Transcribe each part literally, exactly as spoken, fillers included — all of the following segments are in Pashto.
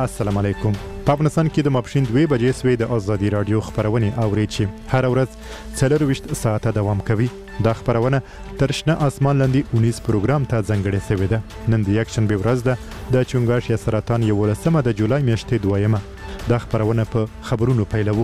السلام علیکم. په افغانستان کې د ماپښین دوه بجې سوې د ازادي رادیو خبرونه اوري چې هر ورځ څلورویشت ساعته دوام کوي. دا خبرونه تر شنه اسمان لاندې اونیس پروګرام ته ځانګړې شوې ده. نن د یکشنبې ورځ ده د چونګاش یا سرطان یولسمه د جولای میاشتې دویمه. دا خبرونه په خبرونو پیلوو.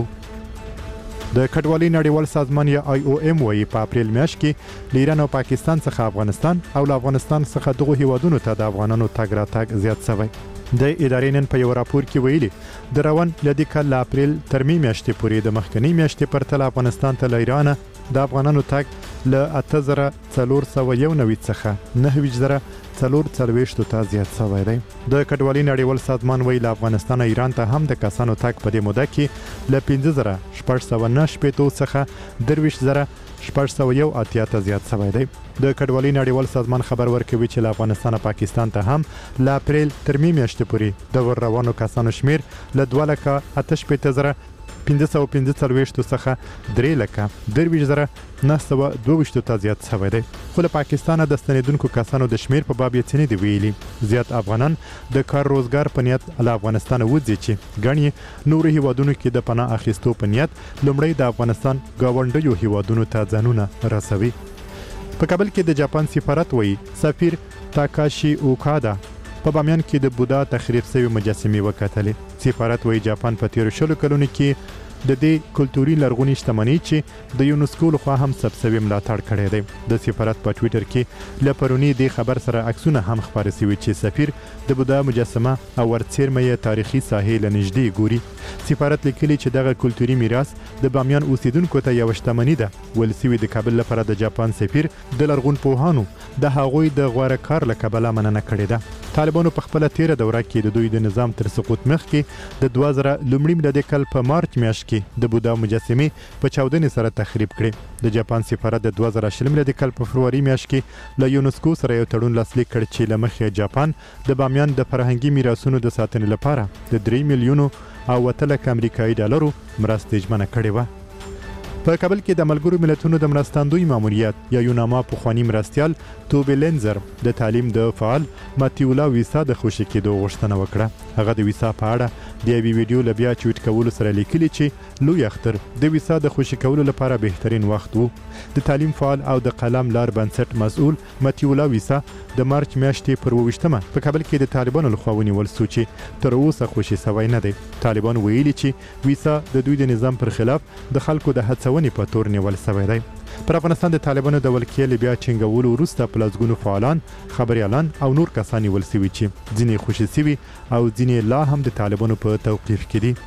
د کډوالۍ نړیوال سازمان یا آی او ایم وایي په اپریل میاشت کې له ایران او پاکستان څخه افغانستان او له افغانستان څخه دغو هیوادونو ته د افغانانو تګ راتګ زیات شوی. د ادارې نن په یو راپور کې ویلي د روان لدی کال اپریل تر می میاشتې پورې د مخکنی میاشتې پرتله افغانستان ته له ایران د افغانانو تګ له اته زره څلور سوه یو نوي څخه نهه ویشت زره څلور څلوېښتو ته زیات شوی دی. د کډوالۍ نړیوال سازمان وایي له افغانستان ایران ته هم د کسانو تګ په دې موده کې له پنځه زره شپږ سوه نهه شپېتو څخه درویشت زره شپږ سوه یو اتیا ته زیات شوی دی. د کډوالۍ نړیوال سازمان خبر ورکوي چې له افغانستان او پاکستان ته هم له اپریل تر می میاشتې پورې د ور روانو کسانو شمیر له دوه لکه اته شپېته زره پنځه سوه پنځه څلوېښتو څخه درې لکه درویشت زره نهه سوه دوه ویشتو ته زیات شوی دی. خو له پاکستانه د ستنېدونکو کسانو د شمیر په باب یې څه نه دي ویلي. زیات افغانان د کار روزګار په نیت له افغانستانه وځي چې ګڼې نورو هیوادونو کې د پناه اخیستو په نیت لومړی د افغانستان ګاونډیو هیوادونو ته ځانونه رسوي. په کابل کې د جاپان سفارت وایي سفیر تاکاشي اوکادا په بامیان کې د بودا تخریب شوی مجسمې وکتلې. سفارت وایي جاپان په تیرو شلو کلونو کې د دې کلتوري لرغونې شتمنۍ چې د یونسکو لخوا هم ثبت شوی ملاتړ کړی دی. د سفارت په ټویټر کې له پرونی د خبر سره عکسونه هم خپاره شوي چې سفیر د بودا مجسمه او ورڅیرمه یې تاریخي ساحې له نږدې ګوري. سفارت لیکلي چې دغه کلتوري میراث د بامیان اوسیدونکو ته یوه شتمني ده. ویل شوي د کابل لپاره د جاپان سفیر د لرغون پوهانو د هغوی د غوره کار له کبله مننه کړې ده. طالبانو په خپله تیره دوره کې د دوی د نظام تر سقوط مخکې د دوه زره لومړي میلادي کال په مارچ میاشت کې د بودا مجسمې په چاودنې سره تخریب کړې. د جاپان سفارت د دوه زره شل میلادي کال په فروری میاشت کې له یونسکو سره یو تړون لاسلیک کړ چې له مخې جاپان د بامیان د فرهنګي میراثونو د ساتنې لپاره د درې میلیونو او اوته لکه امریکایي ډالرو مرستې ژمنه کړې وه. په کابل کې د ملګرو ملتونو د مرستندوی ماموریت یا یوناما پخواني مرستیال توبې لینزر د تعلیم د فعال ماتیولا ویسا د خوشي کېدو غوښتنه وکړه. هغه د ویسا په اړه د یوې ویډیو له بیا چویټ کولو سره لیکلي چې لوی اختر د ویسا د خوشي کولو لپاره بهترین وخت وو. د تعلیم فعال او د قلم لار بنسټ مسؤل ماتیولا ویسا د مارچ میاشتې پر اوویشتمه په کابل کې د طالبانو لخوا ونیول شو چې تر اوسه خوشي سوی نه دی. طالبان ویلي چې ویسا د دوی د نظام پر خلاف د خلکو د هڅونې په تور نیول شوی دی. پر افغانستان د طالبانو د ولکې له بیا ټینګولو وروسته په لسګونو فعالان خبریالان او نور کسان نیول شوي چې ځینې خوشي شوي او ځینې لا هم د طالبانو په توقیف کې دي.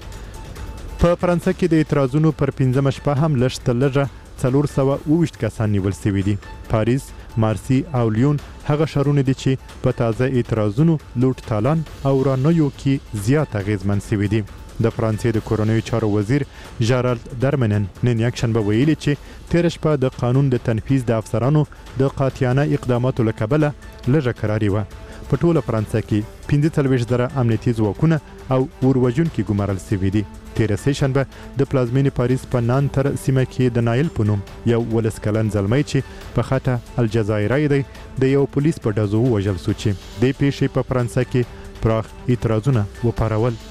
په فرانسه کې د اعتراضونو پر پنځمه شپه هم لږ تر لږه څلور سوه اوویشت کسان نیول شوي دي. پاریس، مارسی او لیون هغه ښارونه دي چې په تازه اعتراضونو لوټ تالان او ورانیو کې زیات اغیزمن شوي دي. د فرانسې د کورنیو چارو وزیر ژارالد درمنن نن یکشنبه ویلي چې تېره شپه د قانون د تنفیذ د افسرانو د قاطعانه اقداماتو له کبله لږه کراري وه. په ټوله فرانسه کې پنځه څلوېښت زره امنیتي ځواکونه او اوروژونکي ګمارل شوي دي. تېره سه شنبه د پلازمینې پاریس په نانتر سیمه کې د نایل په نوم یو ولس کلن زلمی چې په خټه الجزایري دی د یو پولیس په ډزو ووژل شو چې دې پیښې په فرانسه کې پراخ اعتراضونه وپارول.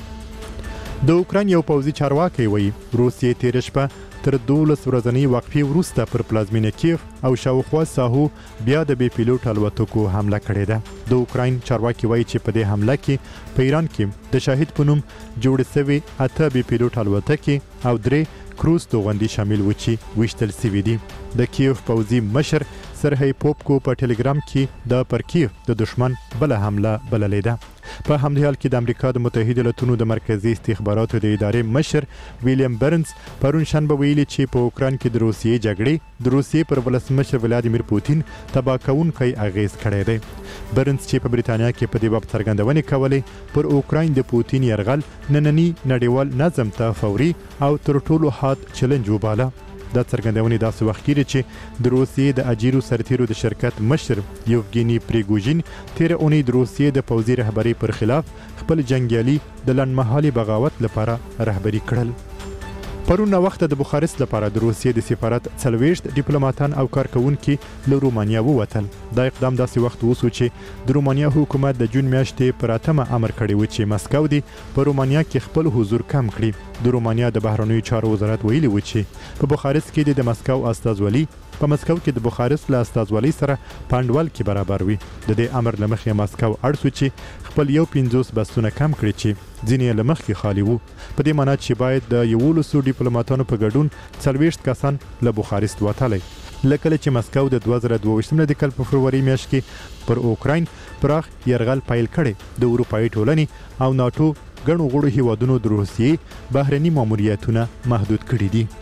د اوکراین یو پوځي چارواکی وایي روسیې تېره شپه تر دولس ورځنۍ وقفې وروسته پر پلازمینه کیف او شاوخوا ساحو بیا د بې پیلوټ الوتکو حمله کړې ده. د اوکراین چارواکي وایي چې په دې حمله کې په ایران کې د شاهد په نوم جوړې شوې اته بې پیلوټ الوتکې او درې کروز توغندي شامل و چې ویشتل شوي دي. د کیف پوځي مشر سرهی پوپکو په ټلګرام کې د پر کیف د دشمن بله حمله بللې ده. په همدې حال کې د امریکا د متحده ایالاتونو د مرکزي استخباراتو د ادارې مشر ویلیام برنز پرون شنبه ویلي چې په اوکراین کې د روسیې جګړې د روسیې پر ولسمشر ولادیمیر پوتین تباه کوونکی اغیز کړی دی. برنز چې په بریتانیا کې په دې باب څرګندونې کولې پر اوکراین د پوتین یرغل ننني نړیوال نظم ته فوري او تر ټولو حاد چلنج وباله. دا څرګندونې داسې وخت کېږي چې د روسیې د اجیرو سرتیرو د شرکت مشر یوفګیني پریګوژین تېره اونۍ د روسیې د پوځي رهبرۍ پر خلاف خپل جنګیالي د لنډمهالي بغاوت لپاره رهبري کړل. پرون وخت د بوخارست لپاره د روسیې د سفارت څلوېښت ډیپلوماټان او کارکونکي له رومانیا ووتل. دا اقدام داسې وخت وسو چې د رومانیا حکومت د جون میاشتې پر اتمه امر کړی و چې مسکو دی په رومانیا کې خپل حضور کم کړي. د رومانیا د بهرنیو چارو وزارت ویلي و چې په بوخارست کې د مسکو استازولي په مسکو کې د بوخارست له استازولۍ سره پانډول کې برابر وي. د دې امر له مخې مسکو اړ شو چې خپل یو پنځوس بسونه کم کړي چې ځینې له مخکې خالي وو. په دې معنی چې باید د یولسو ډیپلوماټانو په ګډون څلوېښت کسان له بوخارست وتلی. لکه چې مسکو د دوه زره دوه ویشتم د کال په فروری میاشت کې پر اوکراین پراخ یرغل پیل کړي. د اروپایي ټولنې او ناتو ګڼو غړو هیوادونو د روسیې بهرني ماموریتونه محدود کړي دي.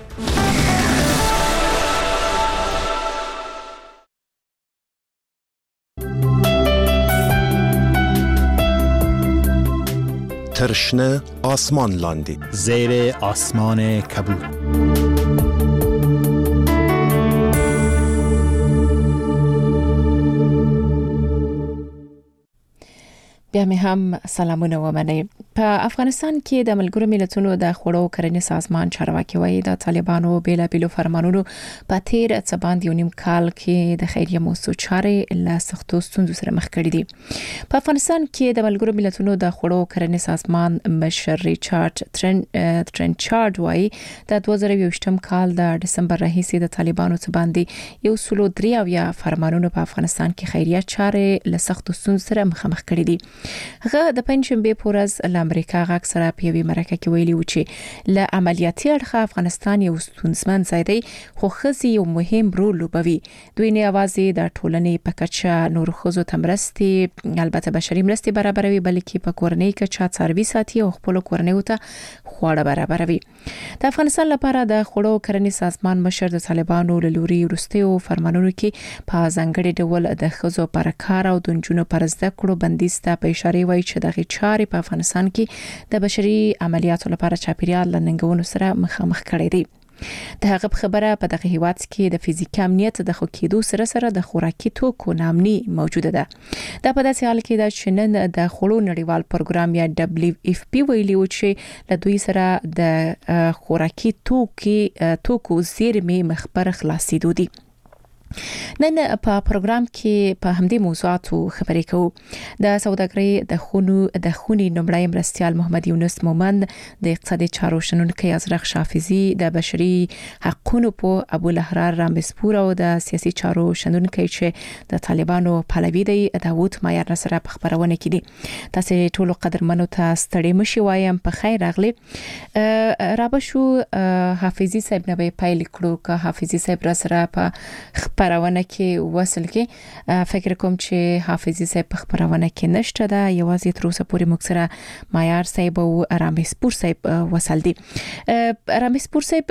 ترشنه آسمان لاندی زیر آسمان کبود. بیا مې هم سلامونه ومنئ. په افغانستان کې د ملګرو ملتونو د خوړو کرنې سازمان چارواکي وایي د طالبانو بیلابیلو فرمانونو په تیر څه باندې یو نیم کال کې د خیریه موضوع چارې له سختو ستونزو سره مخ کړي دي. په افغانستان کې د ملګرو ملتونو د خوړو کرنې سازمان مشر ریچارډ ټرنچارډ وایي د دوه زره یوویشتم کال د دسمبر راهیسې د طالبانو څه باندې یو سلو درې اویا فرمانونو په افغانستان کې خیریه چارې له سختو ستونزو سره مخامخ کړي دي. هغه د پنځشنبه په ورځ له امریکا غاک سره په یوې مرکه کې ویلي و چې له عملیاتي اړخه افغانستان یو ستونزمن ځای دی خو ښځې یو مهم رول لوبوي. دوی نه یوازې د ټولنې په کچه نور ښځو ته مرستې البته بشري مرستې برابروي بلکې په کورنۍ کچه څاروي ساتي او خپل کورنۍ ته خواړه برابروي. د افغانستان لپاره د خوړو کرنې سازمان مشر د طالبانو له لوري وروستیو فرمانونو کې په ځانګړي ډول د ښځو پر کار او د نجونو پر زده کړو بندیز ته په اشاره وایي چې دغه چارې په افغانستان کې د بشري عملیاتو لپاره چاپیریال لنګونو سره مخامخ کړي دي. د هغه خبره په دغه هیواد کې د فزیکي امنیت د خو کېدو سره سره د خوراکي توکو نامني موجوده ده. دا په داسې حال کې ده چې نن د خوړو نړیوال پروګرام یا دبليو اف پی ویلي و چې له دوی سره د خوراکي توکي توکو زیرمې مخبر خلاصېدو دي. نن په پروګرام کې په همدې موضوعاتو خبرې کوو. د سوداګرۍ د خونو د خوني نمړای مرستيال محمد یونس مومند د اقتصادي چارو شنونکي ازرق شافعي د بشري حقوقو په ابو الاحرار رامبسپور او د سیاسي چارو شنونکي چې د طالبانو پلوي دی داوود مایر سره په خبرونه کې دي. تاسو ټول قدرمنو ته ستړي مشي وایم په خیر راغلي. رابشو حافظي صاحب نه پایل کړو که حافظي صاحب را سره په خبرونه کې وصل کې فکر کوم چې حافظي صاحب په خبرونه کې نشته ده یوازې تر اوسه پورې موږ سره مایر صاحب او رامبسپور صاحب وصل دي. رامبسپور صاحب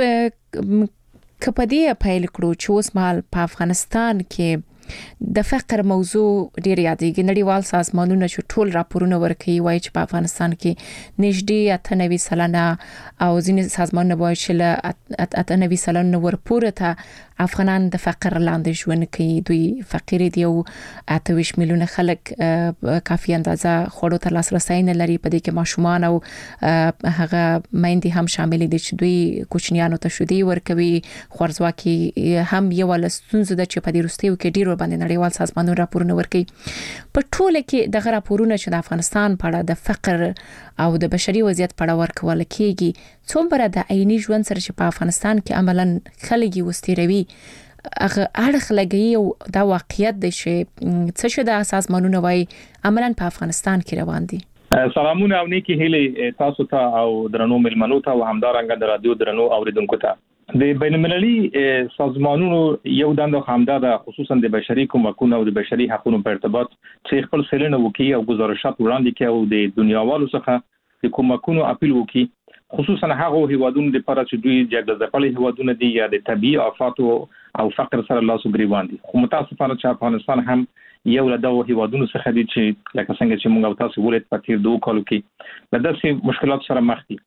کپدی پایل کړو چې اوس مال په افغانستان کې د فقر موضوع ډیر یادېږي. نړیوال سازمانونه چې ټول راپورونه ورکوي وایي چې په افغانستان کې نږدې اته نوي سلنه او ځینې سازمانونه وایي چې له اته نوي سلنه ورپورې ته افغانان د فقر لاندې ژوند کوي. دوی فقیر دي او اته ویشت میلیونه خلک کافي اندازه خوړو ته لاسرسي نه لري. په دې کې ماشومان او هغه میندې هم شامل دي چې دوی کوچنیانو ته شودي ورکوي. خورزواکي هم یو لستونزه ده چې په دې وروستیو کې ډیر باندې نړیوال سازمانونو راپورونه ورکوي. په ټوله کې دغه راپورونه چې د افغانستان په اړه د فقر او د بشري وضعیت په اړه ورکول کېږي څومره د عیني ژوند سره چې په افغانستان کې عملاً خلک وستیروي هغه اړخ لګي او دا واقعیت دی چې څه شي د سازمانونو وایي عملاً په افغانستان کې روان دي. سلامونه او نیکی هیله تاسو ته او درنو ملمنو ته او همدارنګه د رادیو درنو اوریدونکو ته. د بین المللي سازمانونو یو دنده همدا ده خصوصا د بشري کومکونو او د بشري حقوقو په ارتباط چې خپل سلنه وکي او گزارشات وړاندې کوي او د دنیاوالو څخه د کومکونو اپیل وکي خصوصا هغه هیوادونو لپاره چې دوی جګړه ځپلي هیوادونه دي یا د طبيعي آفات او فقر سره لاس وګریوان دي. خو متاسفانه چې افغانستان هم یو له دغه هیوادونو څخه دي چې لکه څنګه چې موږ تاسو ولید په تیر دوه کالو کې له داسې مشکلات سره مخ دي.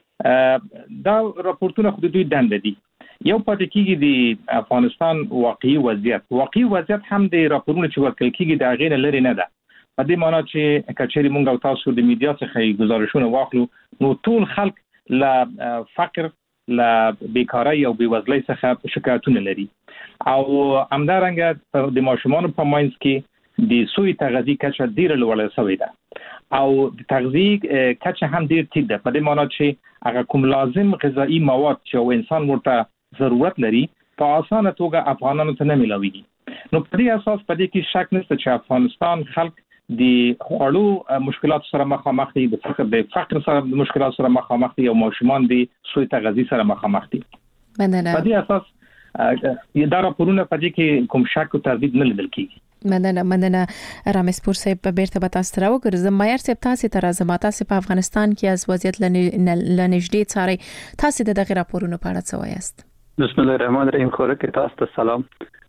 دا راپورټونه خو د دوی دنده دي. یو پاتې کېږي د افغانستان واقعي وضعیت واقعي وضعیت هم د راپورونو چې ورکل کېږي د غیر لري نه ده. په دې معنی چې کچېری موږ تاسو د میډیا څخه گزارشونه واخلو نو ټول خلک له فقر له بیکاری او بیوزلۍ څخه شکایتونه لري او همدارنګه د ماشومان په منځ کې د سوی تغذیه کچه ډیره لوړه شوې ده او د تغذیه کچه هم ډیر ټیټ ده په دې معنی چې هغه کوم لازم غذایی مواد چې انسان ورته ضرورت لري په اسانه توګه افغانانو ته نه ملويږي نو په دې اساس په دې کې شک نشته چې افغانستان خلک د خوړو مشکلات سره مخامخ دي د فقر د فقر سره د مشکلات سره مخامخ دي او ماشومان د سوی تغذیه سره مخامخ دي مننه په دې اساس دا راپورونه په دې کې کوم شک او تردید نه لیدل کیږي مننه مننه رامسپور صاحب په بیرته به تاسو راو ګرځم مایر صاحب تاسو ته راځم تاسو په افغانستان کې از وضعیت لنږدې څاري تاسو د دغه راپورونو په اړه څه وایاست بسم الله الرحمن الرحیم خو راکې تاسو ته سلام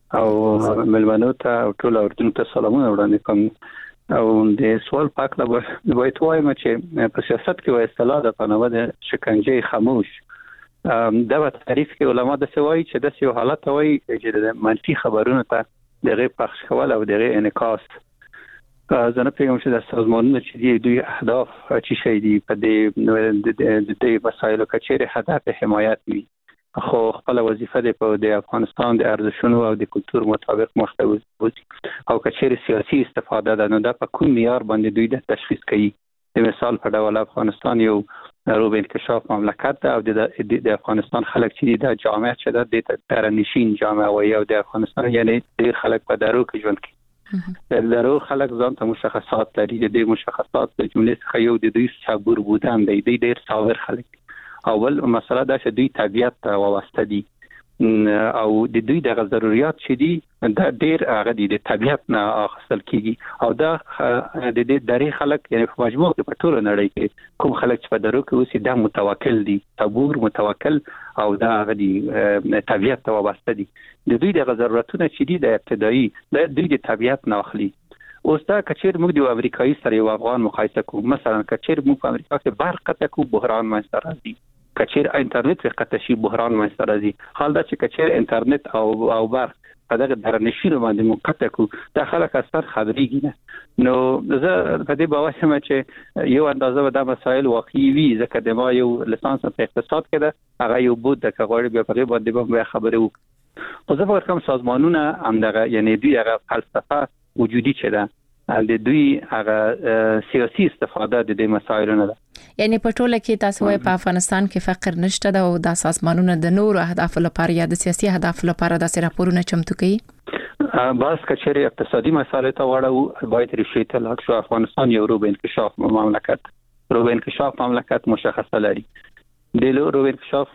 او ملمنو ته او ټول اردن ته سلامونه وړاندې کوم او د سوال پاک لا باید وایم چې په سیاست کې وایي اصطلاح د پناه د شکنجه خاموش دا په تعریف کې علما د سوای چې د یو حالت وایي چې د منفي خبرونو ته دغه پخش کول او دغه انعکاس زنه پیغام چې د سازمانونو چې دوی اهداف چې شي دي په دې د دې مسایلو کې چې هدف حمایت وي خو خپل وظیفه د په د افغانستان د ارزښتونو او د کلچر مطابق مخته وي او کچېر سیاسي استفاده ده نو دا په کوم معیار باندې دوی د تشخیص کوي د مثال په ډول افغانستان یو روب انکشاف مملکت ده او د افغانستان خلک چې د جامعه چې د ترنشین جامعه وي او د افغانستان یعنی د خلک په درو کې ژوند کوي د درو خلک ځان ته مشخصات لري د مشخصات د جملې څخه یو د دوی صبر بودن دی د ډیر صابر خلک اول مسله دا چې دوی طبيعت ته وابسته دي او د دوی د ضرورت چې دي دا ډیر هغه د طبيعت نه اخیستل کیږي او دا د دې درې خلک یعنی په مجموع کې په ټول نړۍ کې کوم خلک چې په درو کې اوسې دا متوکل دي صبور متوکل او دا هغه د طبيعت ته وابسته دي د دوی د ضرورتونو چې دي د ابتدایي د دوی د طبيعت نه اخلي اوس دا کچیر موږ د امریکایي سره یو افغان مقایسه کوو مثلا کچیر موږ په امریکا کې برق قطع کوو بحران منځته راځي کچیر انټرنیټ په قطع شي بحران منځته راځي حال دا چې کچیر انټرنیټ او او برق په دغه درنشینو باندې مقطع کو د خلک اثر خبريږي نه نو زه په دې باور یم چې یو اندازه به دا مسایل واقعي وي ځکه د ما یو لیسانس په اقتصاد کې ده هغه یو بود د کغوړې بیا په باندې به خبرې وکړو خو زه فکر کوم سازمانونه هم دغه یعنی دوی هغه فلسفه وجودي چې ده د دوی هغه سیاسي استفاده د دې مسایلو نه ده یعنی په ټوله کې تاسو وايي په افغانستان کې فقر نشته دا او د سازمانونو د نورو اهداف لپاره یا د سیاسي اهداف لپاره د راپورونه چمتو کوي باز کچېره اقتصادي مسایل ته وړو باید ریشي ته لاک شو افغانستان یو روب انکشاف مملکت روب انکشاف مملکت مشخصه لري د روب انکشاف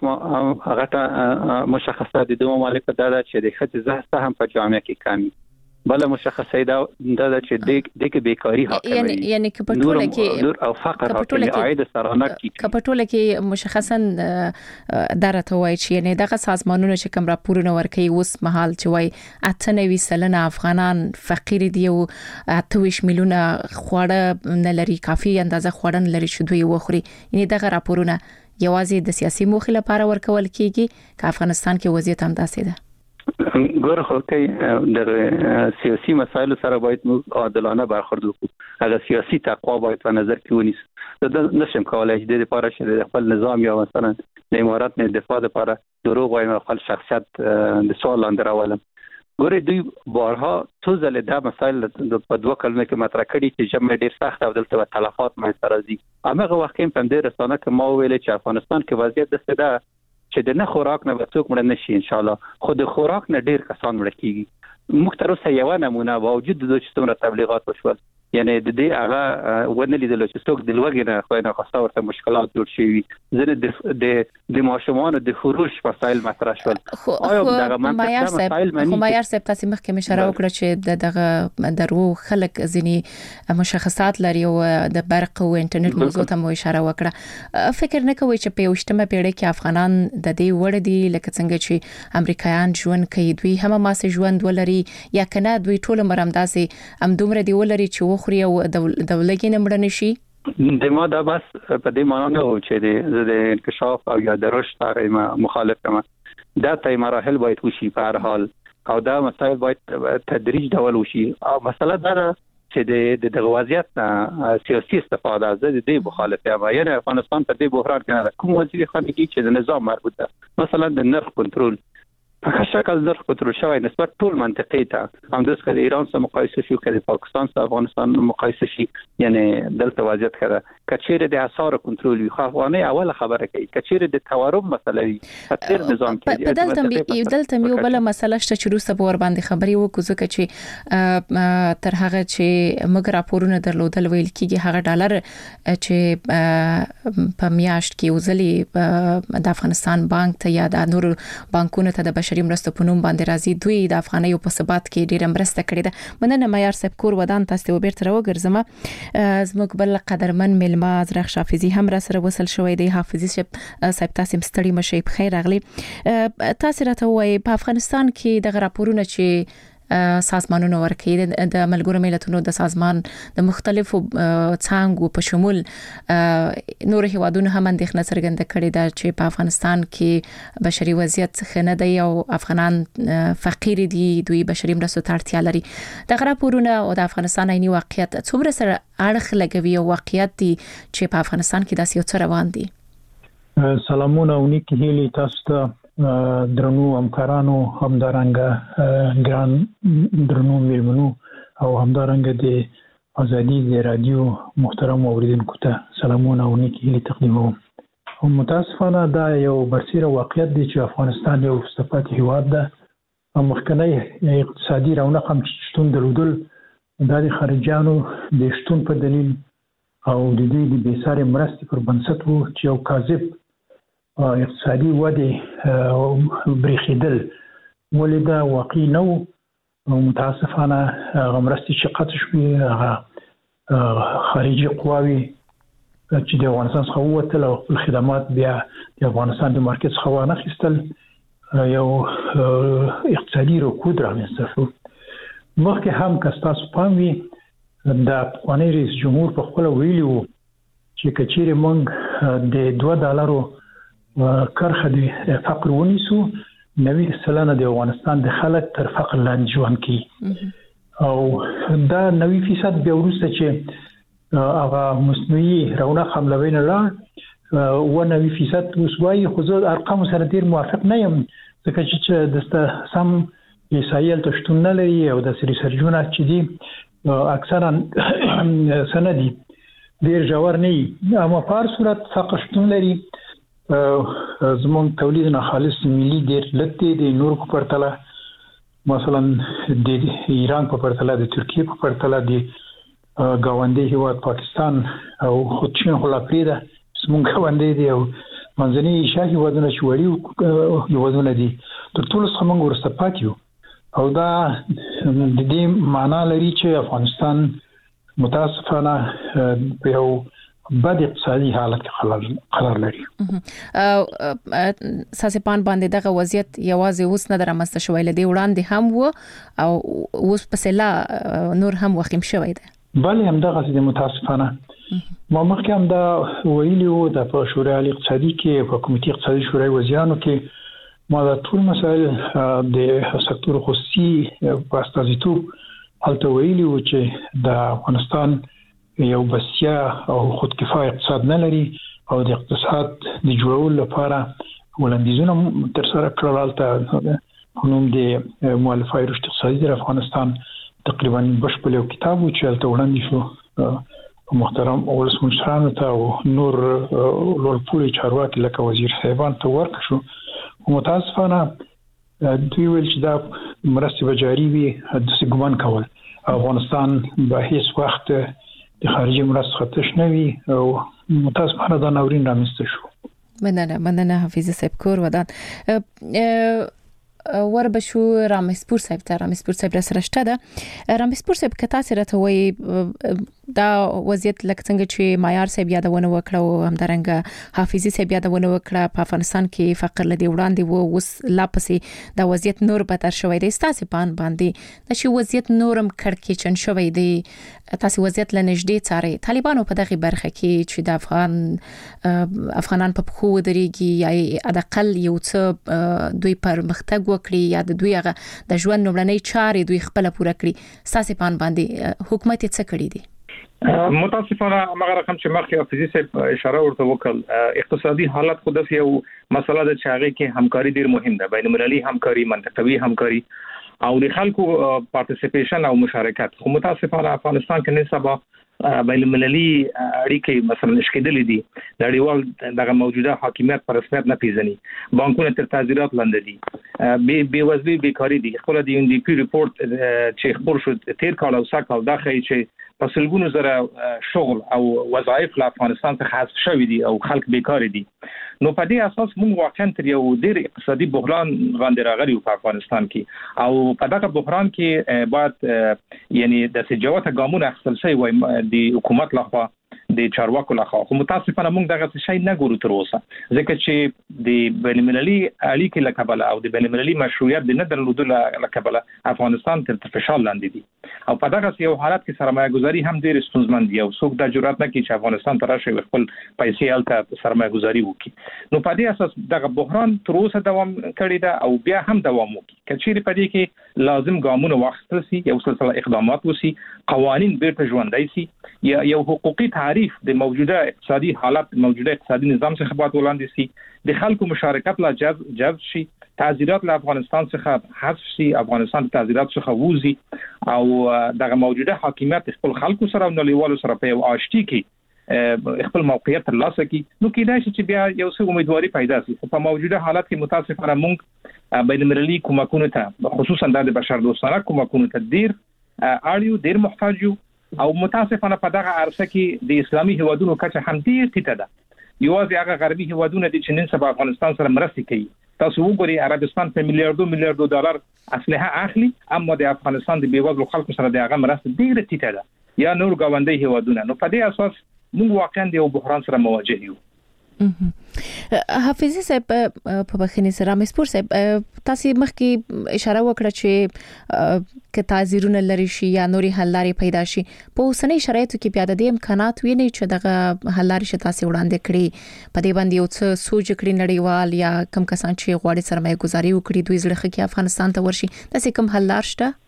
هغه مشخصه د دوه مملکت دا چې د خځې زهسته هم په جامعه کې کمی بل مشخصه دا د چې د د کې بیکاری حاکم یعنی یعنی کپټوله کې نور او فقر حاکم عاید سرانه کې کپټوله کې مشخصا درته وایي چې یعنی دغه سازمانونو چې کوم راپورونه ورکوي اوس مهال چې وایي اته نوي سلنه افغانان فقیر دي او اته ویش میلیونه خوړه نه لري کافي اندازه خوړن لري چې دوی وخوري یعنی دغه راپورونه یوازې د سیاسي موخې لپاره ورکول کیږي چې افغانستان کې وضعیت هم داسې ده ګور خو کې د سیاسي مسایلو سره باید موږ عادلانه برخورد وکړو هغه سیاسي تقوا باید په نظر کې ونیسو د نشم کولای چې د لپاره چې د خپل نظام یا مثلا د امارات نه دفاع لپاره دروغ وایم خپل شخصیت د سوال لاندې راولم ګورې دوی بارها څو ځله دا مسایل په دوه کلمه کې مطرح کړي چې جمع ډیر سخت او دلته تلفات منځته راځي هغه وخت کې په دې رسانه کې ما ویل چې افغانستان کې وضعیت دسته ده چې د نه خوراک نه وڅوک مړ نشي ان شاء الله خو د خوراک نه ډیر کسان مړ کیږي موږ تر اوسه یو نمونه باوجود د چې څومره تبلیغات وشول یعنی د دې هغه ونه لیدل چې څوک د لوګي نه خو نه خاصه ورته مشکلات جوړ شي زنه د د د ماشومان د فروش مسایل مطرح شول آیا دغه مسایل معنی خو معیار صاحب تاسو مخکې مشوره وکړه چې دغه درو خلک ځینی مشخصات لري او د برق او انټرنیټ موضوع ته مو اشاره وکړه فکر نه کوي چې په وشتمه پیړۍ کې افغانان د دې وړ دي لکه څنګه چې امریکایان ژوند کوي دوی هم ماسه ژوند ولري یا کنه دوی ټول مرامداسي ام دومره دی ولري چې خوري او دولګي نه مړ نشي د ما دا بس په دې معنی نه و چې د انکشاف او یا د رشد هغه مخالف یم دا ته مراحل باید وشي په هر حال او دا مسایل باید تدریج ډول وشي او مسله دا چې د د وضعیت سیاسي استفاده از د دې مخالفه یم. یعنی افغانستان په دې بحران کې کوم وزیر خارجه چې د نظام مربوط ده مثلا د نرخ کنټرول په شکل نرخ کنټرول شوی نسبت ټول منطقي ته هم د اسکل ایران سره مقایسه شو کړي پاکستان سره افغانستان مقایسه شي یعنی دلته وضعیت کړه کچېره د اسعار کنټرول وي خو افغاني اوله خبره کوي کچېره د تورم مسله وي تیر نظام کې په دلته دلته یو بل مسله شته چې روسه به ور باندې خبري وکړو ځکه چې تر هغه چې موږ راپورونه درلودل ویل کېږي هغه ډالر چې په میاشت کې وزلي د افغانستان بانک ته یا د نور بانکونو ته د بشري مرستو په نوم باندې راځي دوی د افغانیو په ثبات کې ډېر مرسته کړې ده. مننه معیار صاحب کور ودان تاسو به بیرته راوګرځم. زموږ بل قدرمن ملما زرخ حافظي هم را سره وصل شوې دی. حافظي صاحب تاسو مستړي مشي په خیر راغلي. تاسو راته وایي په افغانستان کې د راپورونه چې سازمانونو ورکړي د ملګرو ملتونو د سازمان د مختلفو څانګو په شمول نور هیوادونو هم اندېښنه څرګنده کړې ده چې په افغانستان کې بشري وضعیت ښه نه دی او افغانان فقیر دي دوی بشري مرستو ته اړتیا لري. د راپورونه او د افغانستان عیني واقعیت څومره سره اړخ لګوي او واقعیت دي چې په افغانستان کې داسې یو څه روان دي؟ سلامونه او نیکی هیلي تاسو ته درنو همکارانو همدارنګه ګران درنو میلمنو او همدارنګه د ازادي د رادیو محترم اوریدونکو ته سلامونه او نیکی هیلي تقدیموم. او متاسفانه دا یو برسیره واقعیت دی چې افغانستان یو ثبات هیواد ده او مخکنی اقتصادي رونق هم شتون درلودل د خارجيانو د شتون په دلیل او د دې د بیسارې مرستې پر بنسټ وو چې یو کاذب اقتصادي وده او برېښېدل ولې دا واقعي نه وو او متاسفانه هغه مرستې چې قطع شوې هغه خارجي قواوې چې د افغانستان څخه ووتل او خپل خدمات بیا د افغانستان د مارکیټ څخه وانخیستل یو اقتصادي رکود رامنځته شو. مخکې هم که ستاسو پام وي د افغاني رئیس جمهور په خپله ویلي وو چې که چیرې موږ د دوه ډالرو کرخه د فقر ونیسو نوي سلنه د افغانستان د خلک تر فقر لاندې ژوند کوي او دا نوي فیصد بیا وروسته چې هغه مصنوعي رونق هم له بینه لاړ و نوي فیصد اوس وایي خو زه ارقامو سره ډېر موافق نه یم ځکه چې دسته سم احصایل ته شتون نه لري او داسې ریسرچونه چې دي اکثرا سندي ډېر ژور نه وي اما په هر صورت فقر شتون لري. زمون تولید نه خالص ملي ډېر لږ دی د نور په پرتله مثلا د ایران په پرتله د ترکیه په پرتله د ګاونډي هیواد پاکستان او خو چین خو لا پریده زمون ګاونډي دی او منځني ایشیا هیوادونه چې وړي هیوادونه دي تر ټولو څخه موږ ورسته پاتې یو او دا د دې معنا لري چې افغانستان متاسفانه په یو بد اقتصادي حالت کې قرار لري. ساسپان باندې دغه وضعیت یوازې اوس نه درمسته شوی لدی وړاندې هم وو او اوس په سلا نور هم وخیم شوی دی. بله هم دغه د متاسفانه ما مخکې هم دا ویلي وو د شورای عالی اقتصادي کې په کمیټې اقتصادي شورای وزیرانو کې ما دا ټول مسایل د سکتور خصوصي په استازیتوب هلته ویلي وو چې د افغانستان یو بسیا او خودکفایه اقتصاد نه لري او د اقتصاد د جوړولو لپاره وړاندیزونه تر سره کړل ته نوم د مؤلفه رشد اقتصادي د افغانستان تقریبا بشپړ یو کتاب چې هلته وړاندې شو محترم ولسمشرانو ته او نور لوړپوړي چارواکي لکه وزیر صاحبان ته ورکړ شو. متاسفانه دوی ویل چې دا مرستې به جاري وي داسې ګمان کول افغانستان به هیڅ وخت د خارجي مرستو خطش نه وي او متاسفانه دا ناورین رامنځته شو. مننه مننه حافظ صاحب کور ودان. ور بشو رامسپور صاحب ته رامسپور صاحب را سره شته ده. رامسپور صاحب که تاسو راته وایي دا وضعیت لکه څنګه چې معیار صاحب یادونه وکړه او همدارنګه حافظي صاحب یادونه وکړه په افغانستان کې فقر لدی وړاندې وو اوس لا پسې دا وضعیت نور بدتر شوی دی تاسو پان باندې دا چې وضعیت نورم کړکېچن شوی دی تاسو وضعیت لنږدې څاري طالبانو په دغه برخه کې چې د افغان افغانان په خو دريږي یا ادقل یو څه دوی پرمختګ وکړي یا د دوی هغه د ژوند نوړنۍ چارې دوی خپل پوره کړي تاسو پان باندې حکومت څه کړی دی متاسفانه هغه رقم چې مخکې حافظي صاحب اشاره ورته وکړ اقتصادي حالت خو د یو مسله د چاغې کې همکاري ډیر مهم ده بین المللي همکاري منطقوي همکاري او د خلکو پارټیسیپیشن او مشارکت خو متاسفانه افغانستان کې نه سبا بین المللي اړیکې مثلا نشکېدلې دي د اړیوال دغه موجوده حاکمیت پر رسمیت نه پیژني بانکونه تر تعزیرات لاندې دي بي بيوزلي بیکاری دي خپل د ان ډي پی ریپورت چې خبر شو تیر کال او ساکال دا ښیي چې په سلګونو زره شغل او وظایف له افغانستان څخه حذف شوي دي او خلک بیکار دي نو په دې اساس موږ واقعا تر یو ډیر اقتصادي بحران باندې راغلي په افغانستان کې او په دغه بحران کې باید یعنی د سجاوت ګامونه اخیستل شوی وای د حکومت لخوا د چارواکو لخوا خو متاسفانه موږ دغه شی نه ګورو تر اوسه ځکه چې د بین المللي اړیکې له کبله او د بین المللي مشروعیت د نه درلودلو له کبله افغانستان تر فشار لاندې دي او په دغه یو حالت کې سرمایه گذاري هم ډیر ستونزمن دي او څوک د جرأت نه کوي چې افغانستان ته راشي خپل پیسې الته سرمایه گذاري وکړي نو په دې اساس دغه بحران تر اوسه دوام کړی دا او بیا هم دوام وکړي کچېری په دې کې لازم ګامونه واخیستل شي یو سلسله اقدامات وشي قوانين بیرته ژوندۍ شي یا یو حقوقي تعریف د موجوده اقتصادي حالت موجوده اقتصادي نظام څخه باید وړاندې شي د خلکو مشارکت لا جذب جذب شي تعزیرات له افغانستان څخه حذف شي افغانستان تعزیرات څخه ووزي او دغه موجوده حاکمیت خپل خلکو سره او نړیوالو سره په آشتي کې خپل موقعیت ترلاسه کړي نو کېدای شي چې بیا یو څه امیدواري پیدا شي په موجوده حالت کې متاسفانه موږ بین المللي کومکونو ته خصوصا د بشر دوستانه کومکونو ته ډیر اړیو ډیر محتاج یو او متاسفانه په دغه عرصه کې د اسلامي هیوادونو کچه هم ډیر ټیټه ده یوازې هغه غربي هیوادونه دي چې نن سبا افغانستان سره مرسته کوي تاسو وګورئ عربستان په میلیارډو میلیارډو ډالر اسلحه اخلي اما د افغانستان د بیوزلو خلکو سره د هغه مرسته ډیره ټیټه ده یا نور گاونډي هیوادونه نو په دې اساس موږ واقعا د یو بحران سره مواجه یو حافظي صاحب په بخښنې سره مسپور صاحب تاسو مخکې اشاره وکړه چې ک تعزیرونه لري شي یا نوري حل لارې پیدا شي په اوسنۍ شرایطو کې بیا د دې امکانات وي نه چې دغه حل لارې شته تاسو وړاندې کړی په دې باندې یو څه سوچ کړی نړیوال یا کم کسان چې غواړي سرمایه گذاري وکړي دوی زړه کې افغانستان ته ورشي تاسو کوم حل لار شته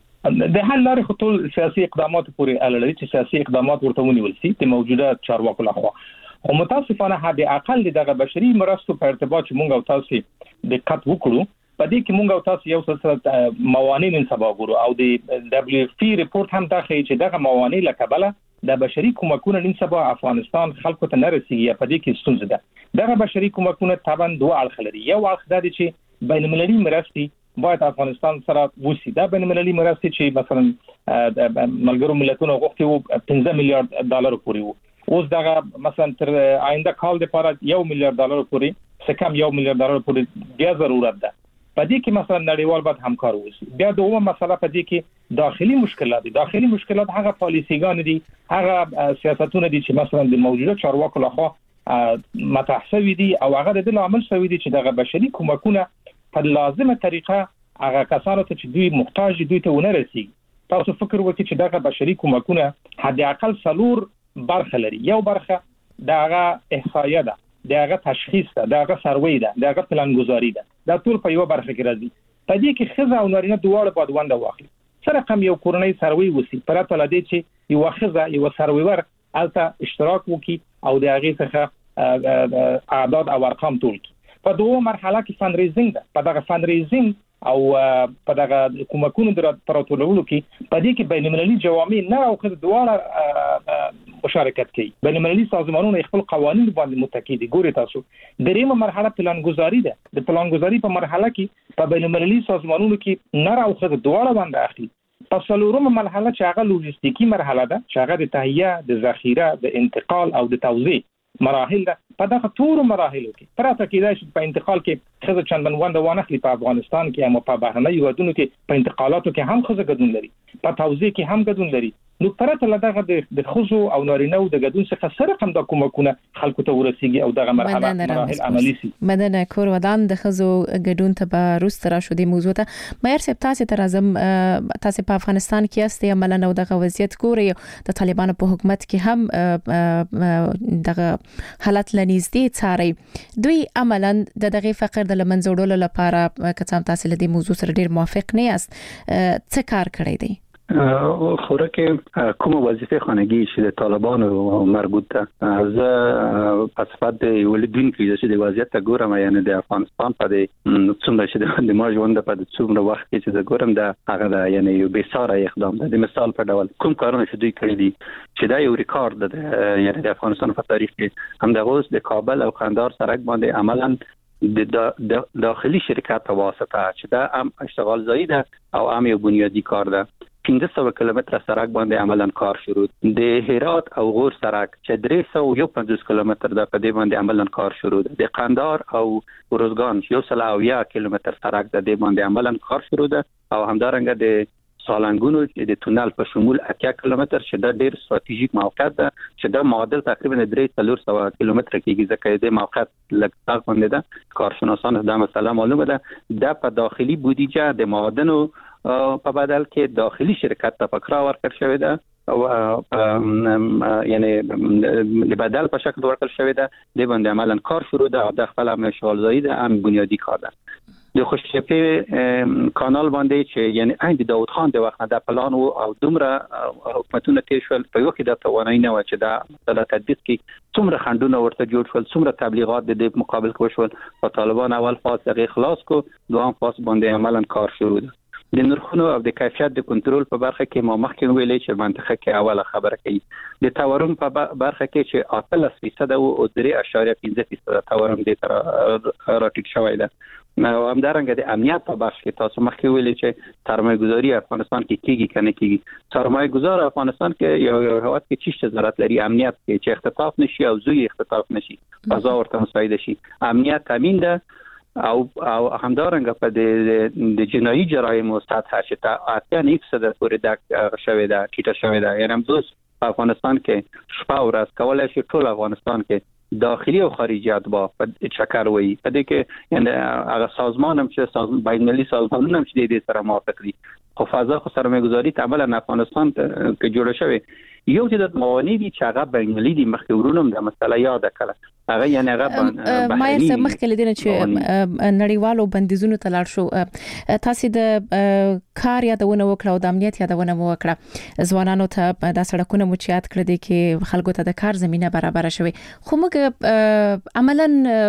د حل لارې خو ټول سیاسي اقدامات پورې اړه لري چې سیاسي اقدامات ورته ونیول شي د موجوده چارواکو لخوا او متاسفانه حد اقل دغه بشري مرستو په ارتباط چې مونږ او تاسو دقت وکړو په دې کې مونږ او تاسو یو څه موانع نن سبا ګورو او د دبليو اف پی ریپورت هم دا ښیي چې دغه موانع لکبله د بشري کومکونو نن سبا افغانستان خلکو ته نه رسیږي په دې کې ستونزه ده دغه بشري کومکونه طبعا دوه اړخ لري یو اړخ دا دی چې بین المللي مرستې باید افغانستان سره وسی دا بین المللي مرستې چې مثلا ملګرو ملتونو غوښتي وو پنځه میلیارډ ډالر پورې وو اوس دغه مثلا تر آینده کال لپاره یو میلیارډ ډالر پورې څه کم یو میلیارډ ډالر پورې بیا ضرورت ده په دې کې مثلا نړیوال باید همکار وشي بیا دومره مسله په دې کې داخلي مشکلات دي داخلي مشکلات هغه پالیسيګان دي هغه سیاستونه دي چې مثلا د موجوده چارواکو لخوا مطرح شوي دي او هغه د عمل شوي دي چې دغه بشري کومکونه په لازمه طریقه هغه کسانو ته چې دوی محتاج دي ته ونه رسیږي تاسو فکر وکړئ چې دغه بشري کومکونه حد اقل څلور برخه لري یو برخه دغه احصایه ده دغه تشخیص ده دغه سروې ده دغه پلانګذاري ده دا ټول په یو برخه کې راځي په دې کې خزه او نارینه دواړه باید ونده واخلي سره کم یو کورنۍ سروې وسی پرته لدی چې یو خزه یو سرویور الته اشتراک وکي او د هغه څخه اعداد او ارقام ټول په دوه مرحله کې فند ریزینګ ده په دغه فند ریزینګ او په دغه کومکونو در پروتولولو کې په دې کې بین المللي جوامع نه او خد دواړه مشارکت کوي بین المللي سازمانونو خپل قوانين باندې متکی دي ګوري تاسو دریمه مرحله پلانګذاري ده د پلانګذاري په مرحله کې په بین المللي سازمانونو کې نه او خد دواړه باندې اخلي په څلورمه مرحله چې هغه لوجستیکي مرحله ده چې هغه د تهیه د ذخیره د انتقال او د توزیع مراحل ده په دغه ټول مراحلو کې پراته کېدای شي په انتقال کې خزه چندان وانده وانخلي په افغانستان کې هم په بهرنۍ هیوادونو کې په انتقالاتو کې هم خزه ګډون لري په توزیع کې هم ګډون لري نو پرته لدغه د خزو او نارینه او د ګډون څخه سره هم د کومکونه خلکو ته ورسیږي او دغه مرحله مراحل عملی سي. مدنه کور ودان د خزو ګډون ته به روست را شو د موضوع ته مېر سپ تاسو ته راځم. تاسو په افغانستان کې است عملاً او دغه وضعیت ګوري د طالبانو په حکومت کې هم دغه حالت لنیزدې څاري. دوی عملاً د دغه فقر د لمنځوړلو لپاره کڅام تاسو له دې موضوع سره ډیر موافق نه یاست. څه کار کړی دی؟ خوره که کوم وظیفه خانگی چې د طالبانو مربوط ده از پاسپات د ولیدونکو چې د وضعیت ته ګورم، یعنی د افغانستان په د څومره چې د ما ژوند په د څومره وخت کې چې د ګورم د هغه د یعنی یو بیساره اقدام ده. د مثال په ډول کوم کارونه چې دوی کړی دي چې دا یو ریکارډ ده، یعنی د افغانستان په تاریخ کې هم د غوس د کابل او قندهار سرک باندې عملاً د داخلي شرکت په واسطه چې دا هم اشتغال زایی ده او هم یو بنیادی کار ده. پنځه سوه کیلومتره سرک باندې عملاً کار شروع. د هرات او غور سرک چې درې سوه یو پنځوس کیلومتر د په دې باندې عملاً کار شروع ده. د قندهار او روزګان یو سل او یا کیلومتر سرک د دې باندې عملاً کار شروع ده او همدارنګه د سالنګونو د تونل په شمول اتیا کیلومتر چې د ډیر ستراتیژیک موقعیت ده چې د معادل تقریبا درې څلور سوه کیلومتر کېږي، ځکه د موقعیت لږ باندې ده. کارشناسان دا مسله معلومه ده د په داخلي بودیجه د معادنو په بدل کې داخلي شرکت ته پکړه ورکړ شوې ده او یعنی د بدل په شکل ورکړل شوې ده. د باندې عملاً کار شروع ده او د خپل مشغول زایی ده هم بنیادی کار ده. د خوششپه کانال باندې چې یعنی عین د داوود خان د وخت د پلان او دومره حکومتونه تیر شول په یو کې د توانایي نه و چې دا د تطبیق کې څومره خندونه ورته جوړ شول، څومره تبلیغات د دې مقابل کې وشول. په طالبان اول فاز هغه خلاص کو، دوام فاز باندې عملاً کار شروع ده. د نرخونو او د کیفیت د کنټرول په برخه کې ما مخکې ویلې چې منطقه کې اوله خبره کوي. د تورم په برخه کې چې اتلس فیصد او درې اعشاریه پنځه فیصد تورم د تر راټیټ شوی ده. او همدارنګه د امنیت په برخه کې تاسو مخکې ویلې چې سرمایه‌گذاری افغانستان کې کیږي کنه کیږي. سرمایه‌گذار افغانستان کې یو هواد کې چیشته ضرورت لري امنیت کې چې اختطاف نشي او زوی اختطاف نشي، فضا ورته مساعده شي. امنیت تامین ده او او همدارنګه په د د جنایي جرایم او سطح چې تا اتیا نه فیصد پورې د شوې ده ټیټه شوې ده. یعنی هم دوس په افغانستان کې شپه ورځ کولای شي ټول افغانستان کې داخلي او خارجي اتباع په چکر وي. په دې کې یعنی هغه سازمان هم چې سازمان بین المللي سازمانونه هم چې دې سره موافق دي، خو فضا خو سرمایه‌گذاری ته عملاً افغانستان کې جوړه شوې. یو چې د موانع دي چې هغه بین المللي دي، مخکې ورونم د مسله یاد کړه هغه یعنی هغه بهرني ما یې مخکې لیدنه چې نړیوالو بندیزونو ته لاړ شو. تاسو د کار یادونه وکړه او د امنیت یادونه مو وکړه، ځوانانو ته د سړکونو مچیات کړ دي کې خلکو ته د کار زمينه برابر شوي. خو موږ عملاً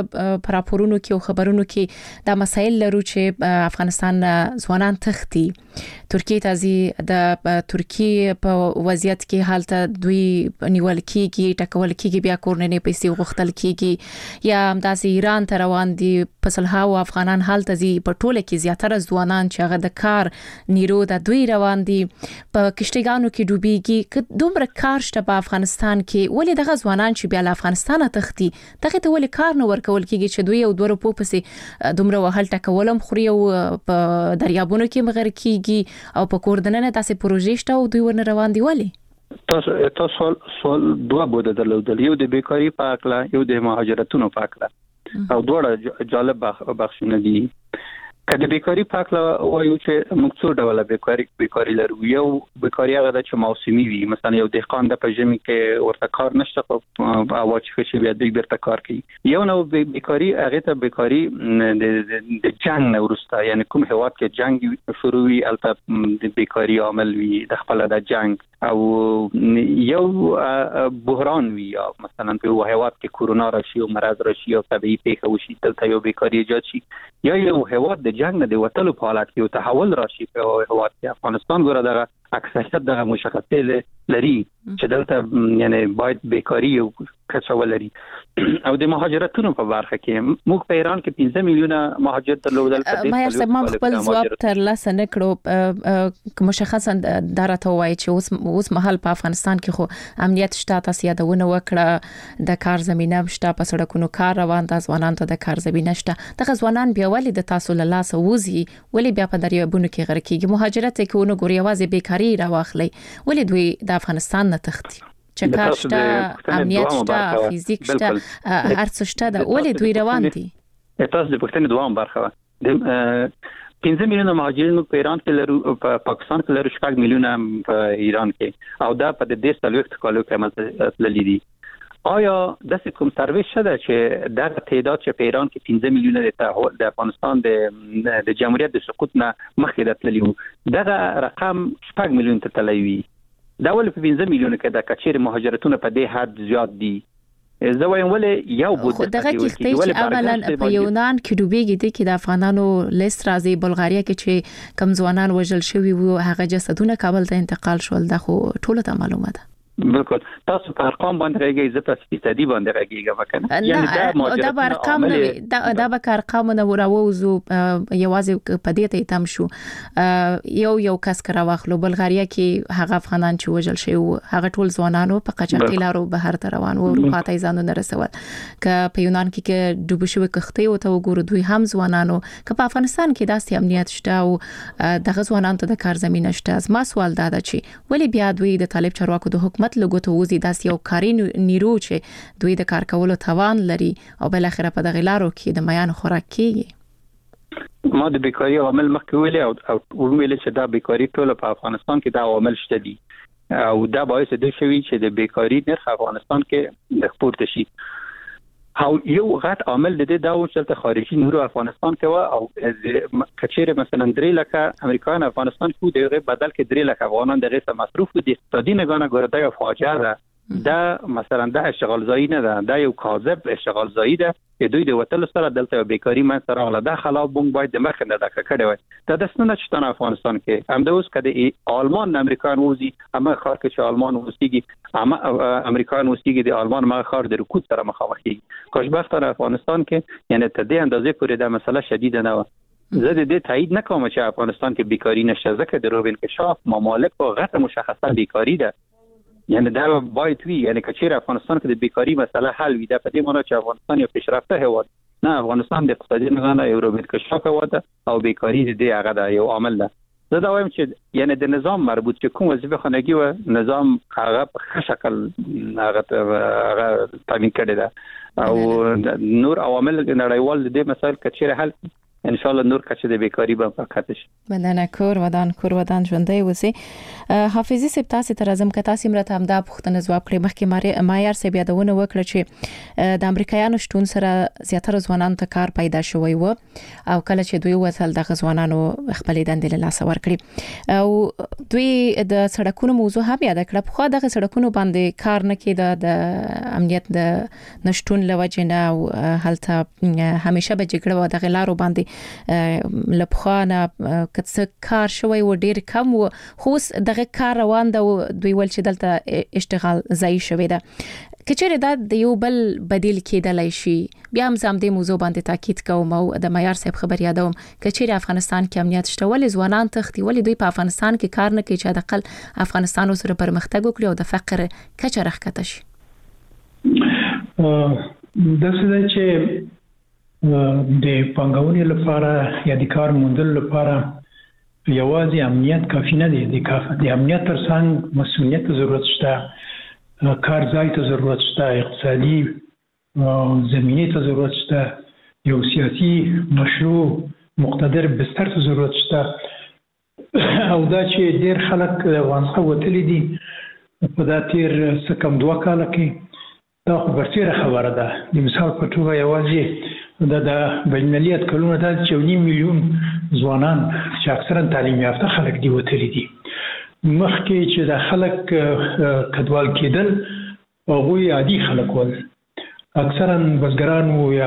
پر راپورونو کې او خبرونو کې دا مسایل لرو چې افغانستان ځوانان تختی ترکیه ته ځي، د ترکیه په وضعیت کې حالت دوی نیول کیږي، ټکول کیږي، بیا کورنۍ پیسې غوښتل کیږي، یا همداسې ایران ته روان دي پسلهاو افغانان حالت ځي. په ټوله کې زیاتره ځوانان چې هغه د کار نیرو د دوی روان دي په کشتګانو کې ډوبېږي. که دومره کار شته په افغانستان کې، ولې دغه ځوانان چې بیا له افغانستان تختی دغه ته ولې کار نه ورکول کیږي چې دوی یو دوه روپو پسې دومره وهل ټکولم خوري او په دریابونو کې مغر کیږي او په کوردننه تاسو پروژې شته او دوی ورن روان دي؟ ولې تاسو تاسو سوال دوه بوده درلودل، یو د بیکاری په اړه، یو د مهاجرتونو په اړه، او دوه جالب بخښونه دي. کله بیکاری په اړه وایو چې موږ څو ډول بیکاری بیکاری لرو. یو بیکاری هغه د چې موسمي وي، مثلا یو دهقان د پژمی کې ورته کار نشته خو او چې بیا د بیرته کار کوي. یو نو بیکاری هغه ته بیکاری د جنگ نه ورسته، یعنی کوم هواد کې جنگ شروع وي البته د بیکاری عامل وي د خپل د جنگ، او یو بحران وي، یا مثلا په هواد کې کورونا راشي او مرض راشي او طبيعي پیښه وشي دلته یو بیکاری ایجاد شي، یا یو هواد د جنگ نه د وټلو په حالت کې او تحول راشي په هواد کې. افغانستان ګوره دغه اکثریت دغه مشخصه لري چې دلته یعنی باید بیکاری او کچه ولري او د مهاجرتونو په برخه کې موږ په ایران کې پنځه میلیونه مهاجر درلودل. ما یې سم خپل ځواب تر لاسه نه کړو کوم مشخصا درته وایي چې اوس اوس مهال په افغانستان کې خو امنیت شته، تاسو یادونه وکړه د کار زمينه شته، په سړکونو کار روان د ځوانانو ته د کار زمينه شته. دغه ځوانان بیا ولې د تاسو له لاسه وځي، ولې بیا په دریابونو کې غرق کیږي؟ مهاجرت کې ونه ګوري یوازې بیکاری راوخلي، ولې دوی د افغانستان نه تښتي؟ چې کار شته، امنیت شته، فزیک شته، هر څه شته، دا ولې دوی روان دي؟ تاسو د پښتنې دوام برخه د پنځه میلیونه مهاجرین په ایران کې لرو، په پاکستان کې لرو شپږ میلیونه په ایران کې، او دا په دې څلوېښت کالو کې مثلا دي. آیا د کوم سروې شته چې دا تعداد چې په ایران کې پنځه میلیونه د افغانستان د د جمهوریت د سقوط نه مخکې راتللی وو، دا رقم شپږ میلیون ته تللی وي؟ دا ول په پنځه میلیونه کې د کچېر مهاجرتونه په دې حد زیات دي. زه وایم ولې یو بود دغه کښتۍ چې اولا په یونان کې ډوبېږي دي کې د افغانانو لیست راځي، بلغاریا کې چې کم ځوانان وژل شوي وو هغه جسدونه کابل ته انتقال شول، دا خو ټول ته معلومه ده. بالکل تاسو په ارقام باندې راګي زه په فیصدي باندې راګيږم کنه، یعنی دا دا به ارقام نه دا دا به ارقام نه وراوزو یوازې په دې ته تم شو. یو یو کس کرا واخلو بلغاریا کې هغه افغانان چې وژل شوی هغه ټول ځوانانو په قاچاقي لارو بهر ته روان وو، اروپا ته ځانونه رسول. ک په یونان کې کې ډوب شوی کښتۍ او ته وګورو دوی هم ځوانانو، ک په افغانستان کې داسې امنیت شته او دغه ځوانانو ته د کار زمينه شته. ما سوال دا ده چې ولې بیا دوی د طالب چارواکو د حکومت لګوتو وزي داسې یو کاري نیرو چې دوی د کار کولو توان لري او بل اخره په دغه لارو کې د میان خوراک کیږي؟ ما د بیکاری عامل مخکې ویلي او ویل چې دا بیکاری ټول په افغانستان کې دا عامل شته دي او دا باعث دی چې د بیکاری نرخ افغانستان کې د پورته شي. او یو غټ عامل د دې دا و چې خارجي نورو افغانستان کې و او کچېره مثلا درې لکه امریکایان افغانستان کو دغه بدل کې درې لکه افغانان دغه څه مصروف دي اقتصادي نگاه ګوره دا فاجعه ده. دا مثلا دا اشغال زایی نه ده، دا یو کاذب اشغال زایی ده چې دوی د وټل سره دلته بیکاری من سره ولا دا خلاف بونګ باید د مخ نه دا کړي وي. دا د سنت چې افغانستان کې هم د اوس کده آلمان امریکایان وزي اما خار کې چې آلمان وسیږي اما امریکایان وسیږي د آلمان ما خار د رکود سره مخامخ کیږي. خوشبختانه افغانستان کې یعنی ته دې اندازې پورې دا مسله شدید نه و. زه د دې تایید نکوم چې افغانستان کې بیکاری نشته، ځکه د روبل انکشاف ممالک په غټه مشخصه بیکاری ده. یعنی دا باید وی یعنی کچېر افغانستان کې د بیکاری مسله حل وي، دا په دې معنی چې افغانستان یو پیشرفته هیواد نه، افغانستان د اقتصادي نگاه نه یو روبل انکشاف هیواد او بیکاری د دې هغه دا یو عامل ده. زه دا وایم چې یعنی د نظام مربوط چې کوم وظیفه خانګي و نظام هغه په شکل هغه هغه تامین کړی ده او نور عوامل نړیوال د دې مسایل کچېر حل ان شاء الله نور کچې د بیکاری به پکاتش. مننه کور ودان کور ودان ژوندۍ وسی. حافظي سپ تاسو ته راځم که تاسو مرته هم دا پوښتنه ځواب کړئ. مخکې مایار سپ یادونه وکړه چې د امریکایانو شتون سره زیاتره ځوانان ته کار پیدا شوی و او کله چې دوی وصل د ځوانانو خپل دندې له لاس ورکړي او دوی د سړکونو موضوع هم یاد کړه. په خو دغه سړکونو باندې کار نه کېده د امنیت د نشټون لوجه نه او هلته همیشه به جګړه و د غلارو باندې لپخانه کڅ کار شوی و ډیر کم و، خو دغه کار روان ده دوی ول چې دلته اشتغال ځای شوی ده. کچېره دا د یو بل بدیل کېدلای شي. بیا هم زم دې موضوع باندې تاکید کوم او د معیار صاحب خبر یادوم کچېره افغانستان کې امنیت شته ولې ځوانان تختی، ولې دوی په افغانستان کې کار نه کوي چې د اقل افغانستان سره پرمختګ وکړي او د فقر کچه راښکته شي. د څه چې د پنګونې لپاره یا د کار موندل لپاره یوازې امنیت کافی نه دی. د امنیت ترڅنګ مسؤلیت ضرورت شته، کار ځای ته ضرورت شته، اقتصادي زمینه ته ضرورت شته، یو سیاسي مشروع مقتدر بستر ته ضرورت شته. او دا چې ډیر خلک افغانستان وتلي دي په دا تیر څه کم دوه کال کې دا خو برسیره خبره ده. د مثال په توګه یوازې دا د بینالمللي اتکلونه دا چې نیم میلیون ځوانان چې اکثرا تعلیم یافته خلک دی وتلي دي. مخکې چې د خلک کډوال کېدل هغوی عادي خلک ول، اکثرا بزګران وو یا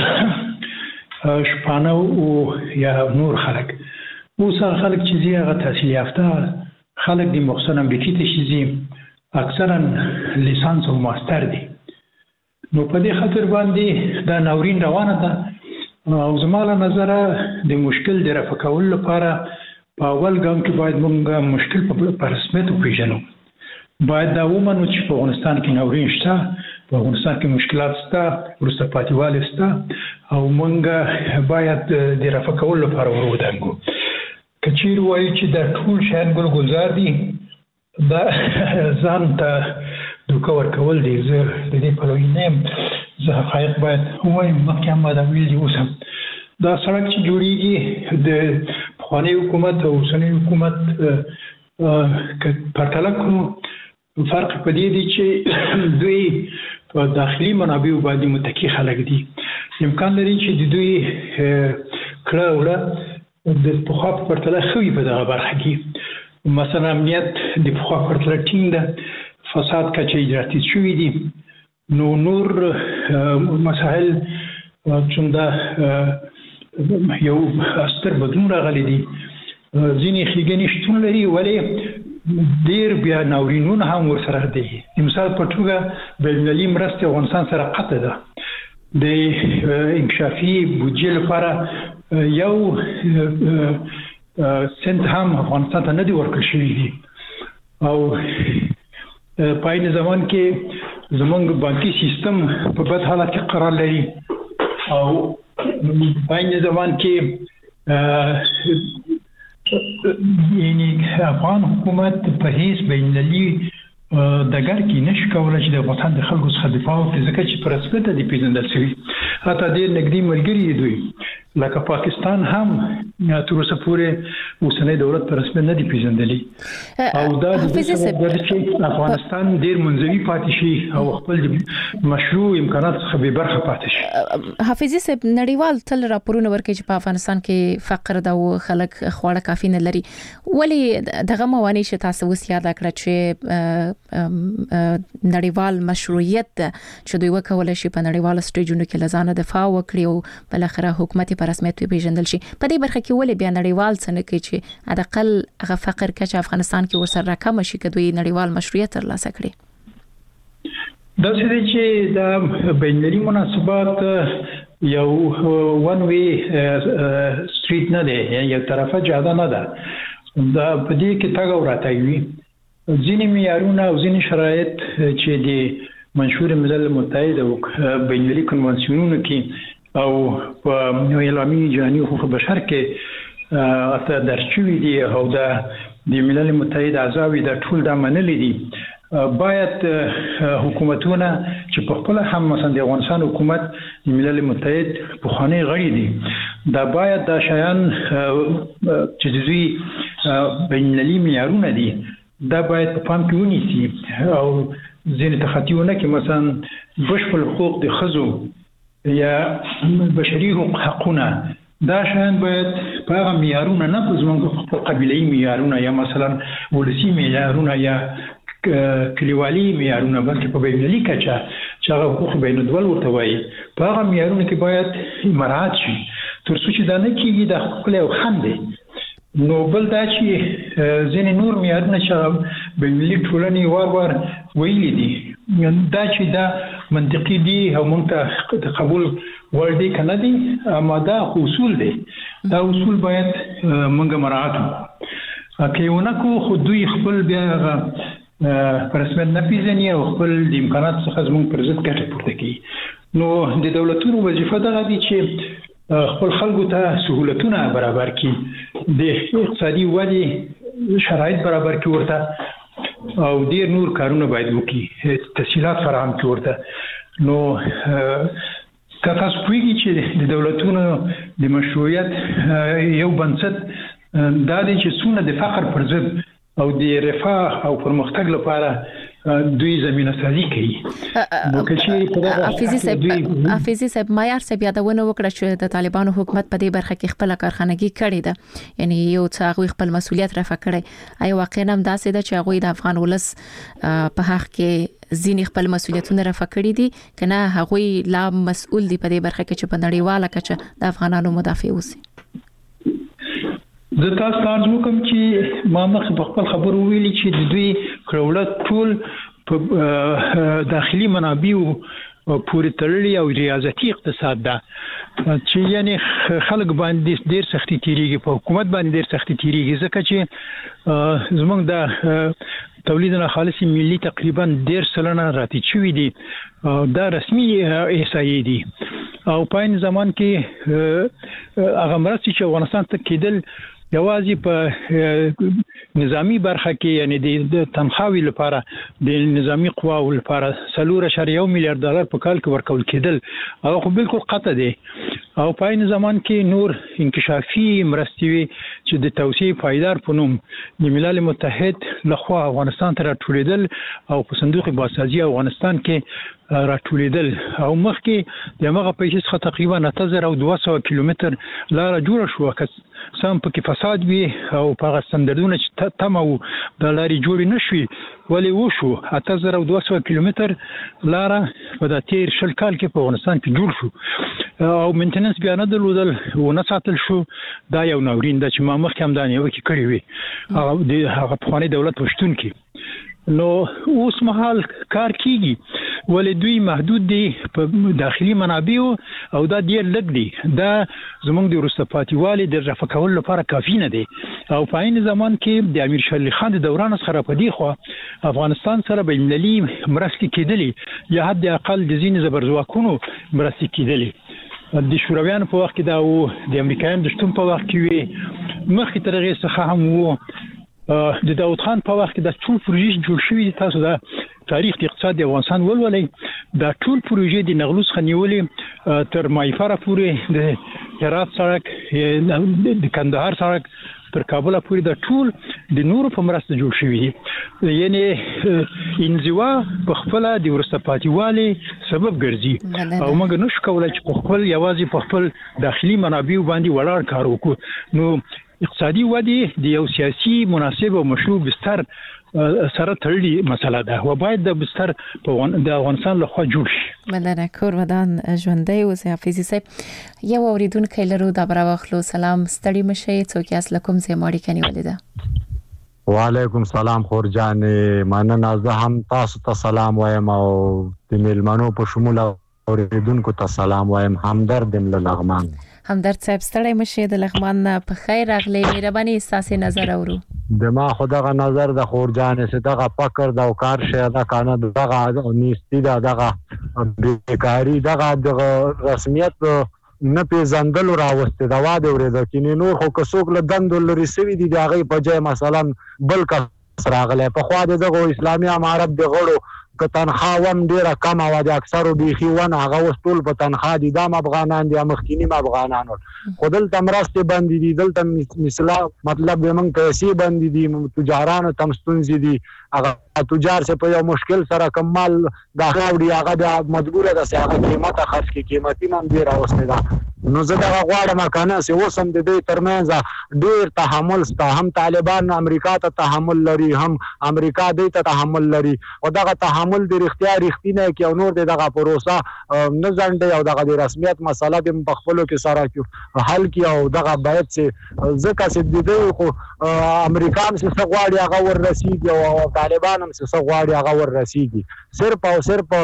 شپانه وو یا نور خلک. اوس خلک چې زی هغه تحصیل یافته خلک دی مخصوصا امریکای ته شي، اکثرا لیسانس او ماستر دي. نو په دې خاطر باندې دا ناورین روانه ده او زموږ نظر د مشکل د رفع کولو لپاره په اول ګام کې باید موږ مشکل په رسمیت وپېژنو. باید دا ومنو چې په افغانستان کې ناورین شته، په افغانستان کې مشکلات شته، وروسته پاتې والی شته او موږ باید د رفع کولو لپاره ور ودانګو. که چیرې وایي چې دا ټول شیان ګل ګلزار دي، دا ځان ته دوکه ورکول دي. زه د دې پلوی نه یم، زه حقایق باید ووایم، مخکې هم ما دا ویلي دي. اوس هم دا سړک چې جوړېږي د پخواني حکومت او اوسني حکومت که پرتله کړو، فرق په دې دی چې دوی په داخلي منابعو باندې متکي خلک دي. امکان لري چې د دوی کړه وړه د پخوا په پرتله ښه وي په دغه برخه کې. مثلا امنیت د پخوا په پرتله ټینګ ده، فساد کچه اجراتي شوي دي. نو نور مسائل څومره یو ستر بدلون راغلی دي. ځینې ښېګڼې شتون لري، ولې ډېر بیا ناورینونه هم ورسره دي. د مثال په توګه بینالمللي مرستې افغانستان سره قطع ده. د انکشافي بودجې لپاره یو سنت هم افغانستان ته نه دی ورکړل شوي دي. او په عین زمان کې زموږ بانکي سیستم په بد حالت کې قرار لري او په عین زمان کې یعنی افغان حکومت په هیڅ بینالمللي دګر کې نشي کولای چې د افغانستان د خلکو څخه دفاع وکړي، ځکه چې په رسمیت دي پیژندل شوي. حتی ډېر نږدې ملګري دوی لکه پاکستان هم تر اوسه پورې اوسنۍ دولت په رسمیت نه دي پیژندلي. او دا د چې افغانستان ډېر منزوي پاتې شي او خپل مشروع امکانات څخه بې برخه پاتې شي. حافظي صاحب، نړیوال تل راپورونه ورکوي چې په افغانستان کې فقر ده او خلک خواړه کافي نه لري. ولې دغه موانع چې تاسو اوس یاد کړه چې نړیوال مشروعیت چې دوی وکولای شي په نړیوال سټیجونو کې لزانه دفاع وکړي او بل اخره حکومت په رسمیت پیژندل شي، په دې برخه کې ولې بیا نړیوال څه نه کوي چې حداقل هغه فقر کچه افغانستان کې ورسره راکم شي که دوی نړیوال مشروعیت ترلاسه کړي؟ دا څه دی چې دا بینالمللي مناسبات یو ون وی سټریټ نه دی، یو طرفه جاده نه ده. دا په دې کې تګ او راتګ وي. ځینې معیارونه او ځینې شرایط چې د منشور ملل متحد او بینالمللي کنوانسیونونو کې او په اعلامیه جهاني حقوق بشر کې اته درج شوي دي او دا د ملل متحد اعضاوي دا ټول دا منلي دي. باید حکومتونه چې په خپل هم مثلا د افغانستان حکومت د ملل متحد پخوانی غړي دي، دا باید دا شیان چې د دوی بینالمللي معیارونه دي دا باید په پام کې ونیسي او ځینې تخطیونه کې مثلا بشپړ حقوق د ښځو یا بشري حقونه، دا شیان باید په هغه معیارونه نه په زموږ خپل قبیلهي معیارونه یا مثلا ولسي معیارونه یا کلیوالي معیارونه، بلکې په بینالمللي کچه چې هغه حقوق بین الدول ورته وایي، په هغه معیارونه کې باید مراعات شي. تر څو چې دا نه کېږي دا ښکلی او خند دی. نو بل دا چې ځینې نور معیارونه چې بینالمللي ټولنې وار وار ویلي دي، دا چې دا منطقي دي او موږ ته د قبول وړ دي که نه دي، اما دا اصول دي. دا اصول باید موږ مراعات کړو. که یې ونه کړو خو دوی خپل بیا په رسمیت نه پیژني او خپل د امکاناتو څخه زموږ پر ضد ګټه پورته کوي. نو د دولتونو وظیفه دغه دي چې خپل خلکو ته سهولتونه برابر کړي، د اقتصادي ودې شرایط برابر کړي ورته او ډیر نور کارونه باید وکړي، تسهیلات فراهم کړي ورته. نو که تاسو پوهیږئ چې د دولتونو د مشروعیت یو بنسټ دا دی چې څومره د فقر پر ضد او د رفاه او پرمختګ لپاره دوی زمينه سازي کوي. حافظي صاحب حافظي صاحب معیار صاحب یادونه وکړه چې د طالبانو حکومت په دې برخه کې خپل کارخانګي کړې ده، یعنی یو څه هغه خپل مسولیت رفع کړي. آیا واقعا هم داسې ده چې هغه د افغان ولس په حق کې ځینې خپل مسولیتونه رفع کړي دي کنه هغه لا مسؤل دي په دې برخه کې چې په نړیواله کچه د افغانانو مدافع اوسي؟ زه تاسو ته عرض وکم چې ما مخکې په خپل خبرو ویلي چې د دوی کړولت ټول په داخلي منابعو پورې تړلې او ریاضتي اقتصاد ده چې یعنی خلک باندې ډیر سختي تیریږي په حکومت باندې ډیر سختي تیریږي ځکه چې زمونږ د تولیدنا خالصي ملي تقریبا ډیر سلنه راټیټ شوی دي دا رسمي احصایې دي او په این زمان کې هغه مرستې چې افغانستان ته کېدل یوازې په نظامی برخه کې یعنی د تنخواوي لپاره د نظامی قواو لپاره څلور اعشاریه یو میلیارډ ډالر په کال کې ورکول کېدل او خو بالکل قطع دي او په این زمان کې نور انکشافي مرستې وي چې د توسعه پایدار په نوم د ملل متحد لخوا افغانستان ته راټولېدل او په صندوق بازسازي افغانستان کې راټولېدل او مخکې د هغه پیسې څخه تقریبا اته زره او دوه سوه کیلومتر لار جوړه شو که سم پکې فساد وي او په هغه ستندردونه چې تم او د لارې جوړې نشوي ولې وشو اته زره او دوه سوه کیلومتر لار په د تیر شل کال کې په افغانستان کې جوړ شو او مینټیننس بیا نه درلودل او نه ساتل شو دا یو ناورین ده چې ما مخکې هم دا نیوکې کړې وي هغه د هغه پخوانی دولت په شتون کې نو اوس مهال کار کیږي ولې دوی محدود دي په داخلي منابعو او دا ډیر لږ دي دا زموږ د وروسته پاتېوالي د رفع کولو لپاره کافي نه دي او په عین زمان کې د امیر شیر علي خان د دوران څخه په دی خو افغانستان سره بین المللي مرستې کېدلې یا حد اقل د ځینې زبرځواکونو مرستې کېدلې د شورویانو په وخت کې دا او د امریکایانو د شتون په وخت کې وي مخکې تر هغې څخه هم وو د داود خان په وخت کې د ټول پروژې جوړ شوي تاسو دا تاریخ د اقتصاد د افغانستان ولولئ دا ټول پروژې د نغلوس څخه نیولې تر مایفره پورې د هرات سړک د کندهار سړک تر کابل پورې د ټول د نورو په مرسته جوړ شوي دي یعنی انزوا په خپل د ورسته پاتېوالي سبب ګرځي او موږ نشو کولای چې په خپل یوازې په خپل داخلي منابع باندې ولاړ کار وکړو نو اقتصادي ودې د یو سیاسي مناسب او مشروع بستر سره تړلې مسله ده و باید د بستر په د افغانستان لخوا جوړ شي مننه کور ودان ژوندۍ اوسې حافظي صاحب یو اوریدونکو لرو دا براوخلو سلام ستړي مشه څوک اس لکم زه ماړی کني ولیدا وعلیکم سلام خورجان مننه زه هم تاسو ته سلام وایم او د میلمنو په شمول اوریدونکو ته سلام وایم همدرد له لغمان همدرد صاحب ستړی مشه د لغمان په خیر راغلی مهرباني ساسي نظر اورو د ما خدغه نظر د خورجان سه دغه فکر د کار شه دا کنه دغه نیستی دا دغه بیکاری دغه د رسمیت نه پیژندل راوسته دا واده ورته کینې نور خو کڅوک له دند لري سوي دي دغه په ځای مثلا بل کا راغله په خوا دغه اسلامي امارت د غړو که تنخواه هم ډیره کم او د اکثرو بیخي ونه هغه اوس ټول په تنخواه دي دا افغانان دي مخکینی افغانان خو دلته مرستې بندې دي دلته مثلا مطلب د موږ پیسې بندې دي تجارانو تم ستونزې دي هغه تجار څه په یو مشکل سره کمال دا راوړي هغه د مجبوره ده چې هغه قیمته خرڅ کړي قیمتي هم ډیره اوسنه ده نو زه دا غواړم کنه چې اوس هم د دې ترمنځ ډیر تحمل ستا هم طالبان امریکا ته تحمل لري هم امریکا دې ته تحمل لري او دغه تحمل د اختیار اختینه کې او نور دغه پروسه نه ځنډي او دغه د رسمیت مسله د مخفلو کې سره کې حل کی او دغه باید چې ځکه چې د دې خو امریکان څخه غواړي هغه ور رسیدي او طالبان هم څخه غواړي هغه ور رسیدي صرف او صرف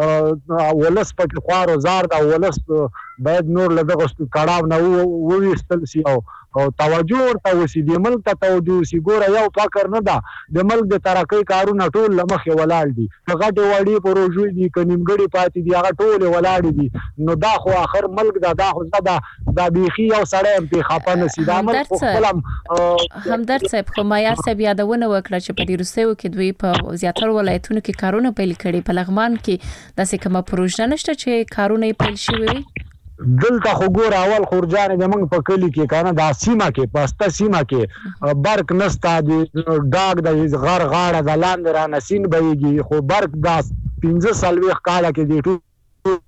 ولس په خوارو زار دا ولس باید نور له دغه کړهو نه وويستل سي او او توجه ورته وسی د ملک ته توجه سی ګوره یو فکر نه ده د ملک د ترقۍ کارونه ټول لمخې ولاړ دي هغه وړي پروژې دي کنيمګړي پاتې دي هغه ټول ولاړ دي نو دا خو اخر ملک دا دا خو دا د بیخي او سړی هم په خپه نسی دا ملک خپل همدرد صاحب خو معیار صاحب یادونه وکړه چې په دې روسیو کې دوی په زیاتره ولایتونو کې کارونه پیل کړي په لغمان کې داسې کومه پروژه نشته چې کارونه پیل شوي وي دلته خو ګور اول خورجان د موږ په کلی کې کنه د سیمه کې پسته سیمه کې برق نستا د ډاګ د غر غاړه د لاندې را نسین بهيږي خو برق د پنځه سالوي کاله کې دی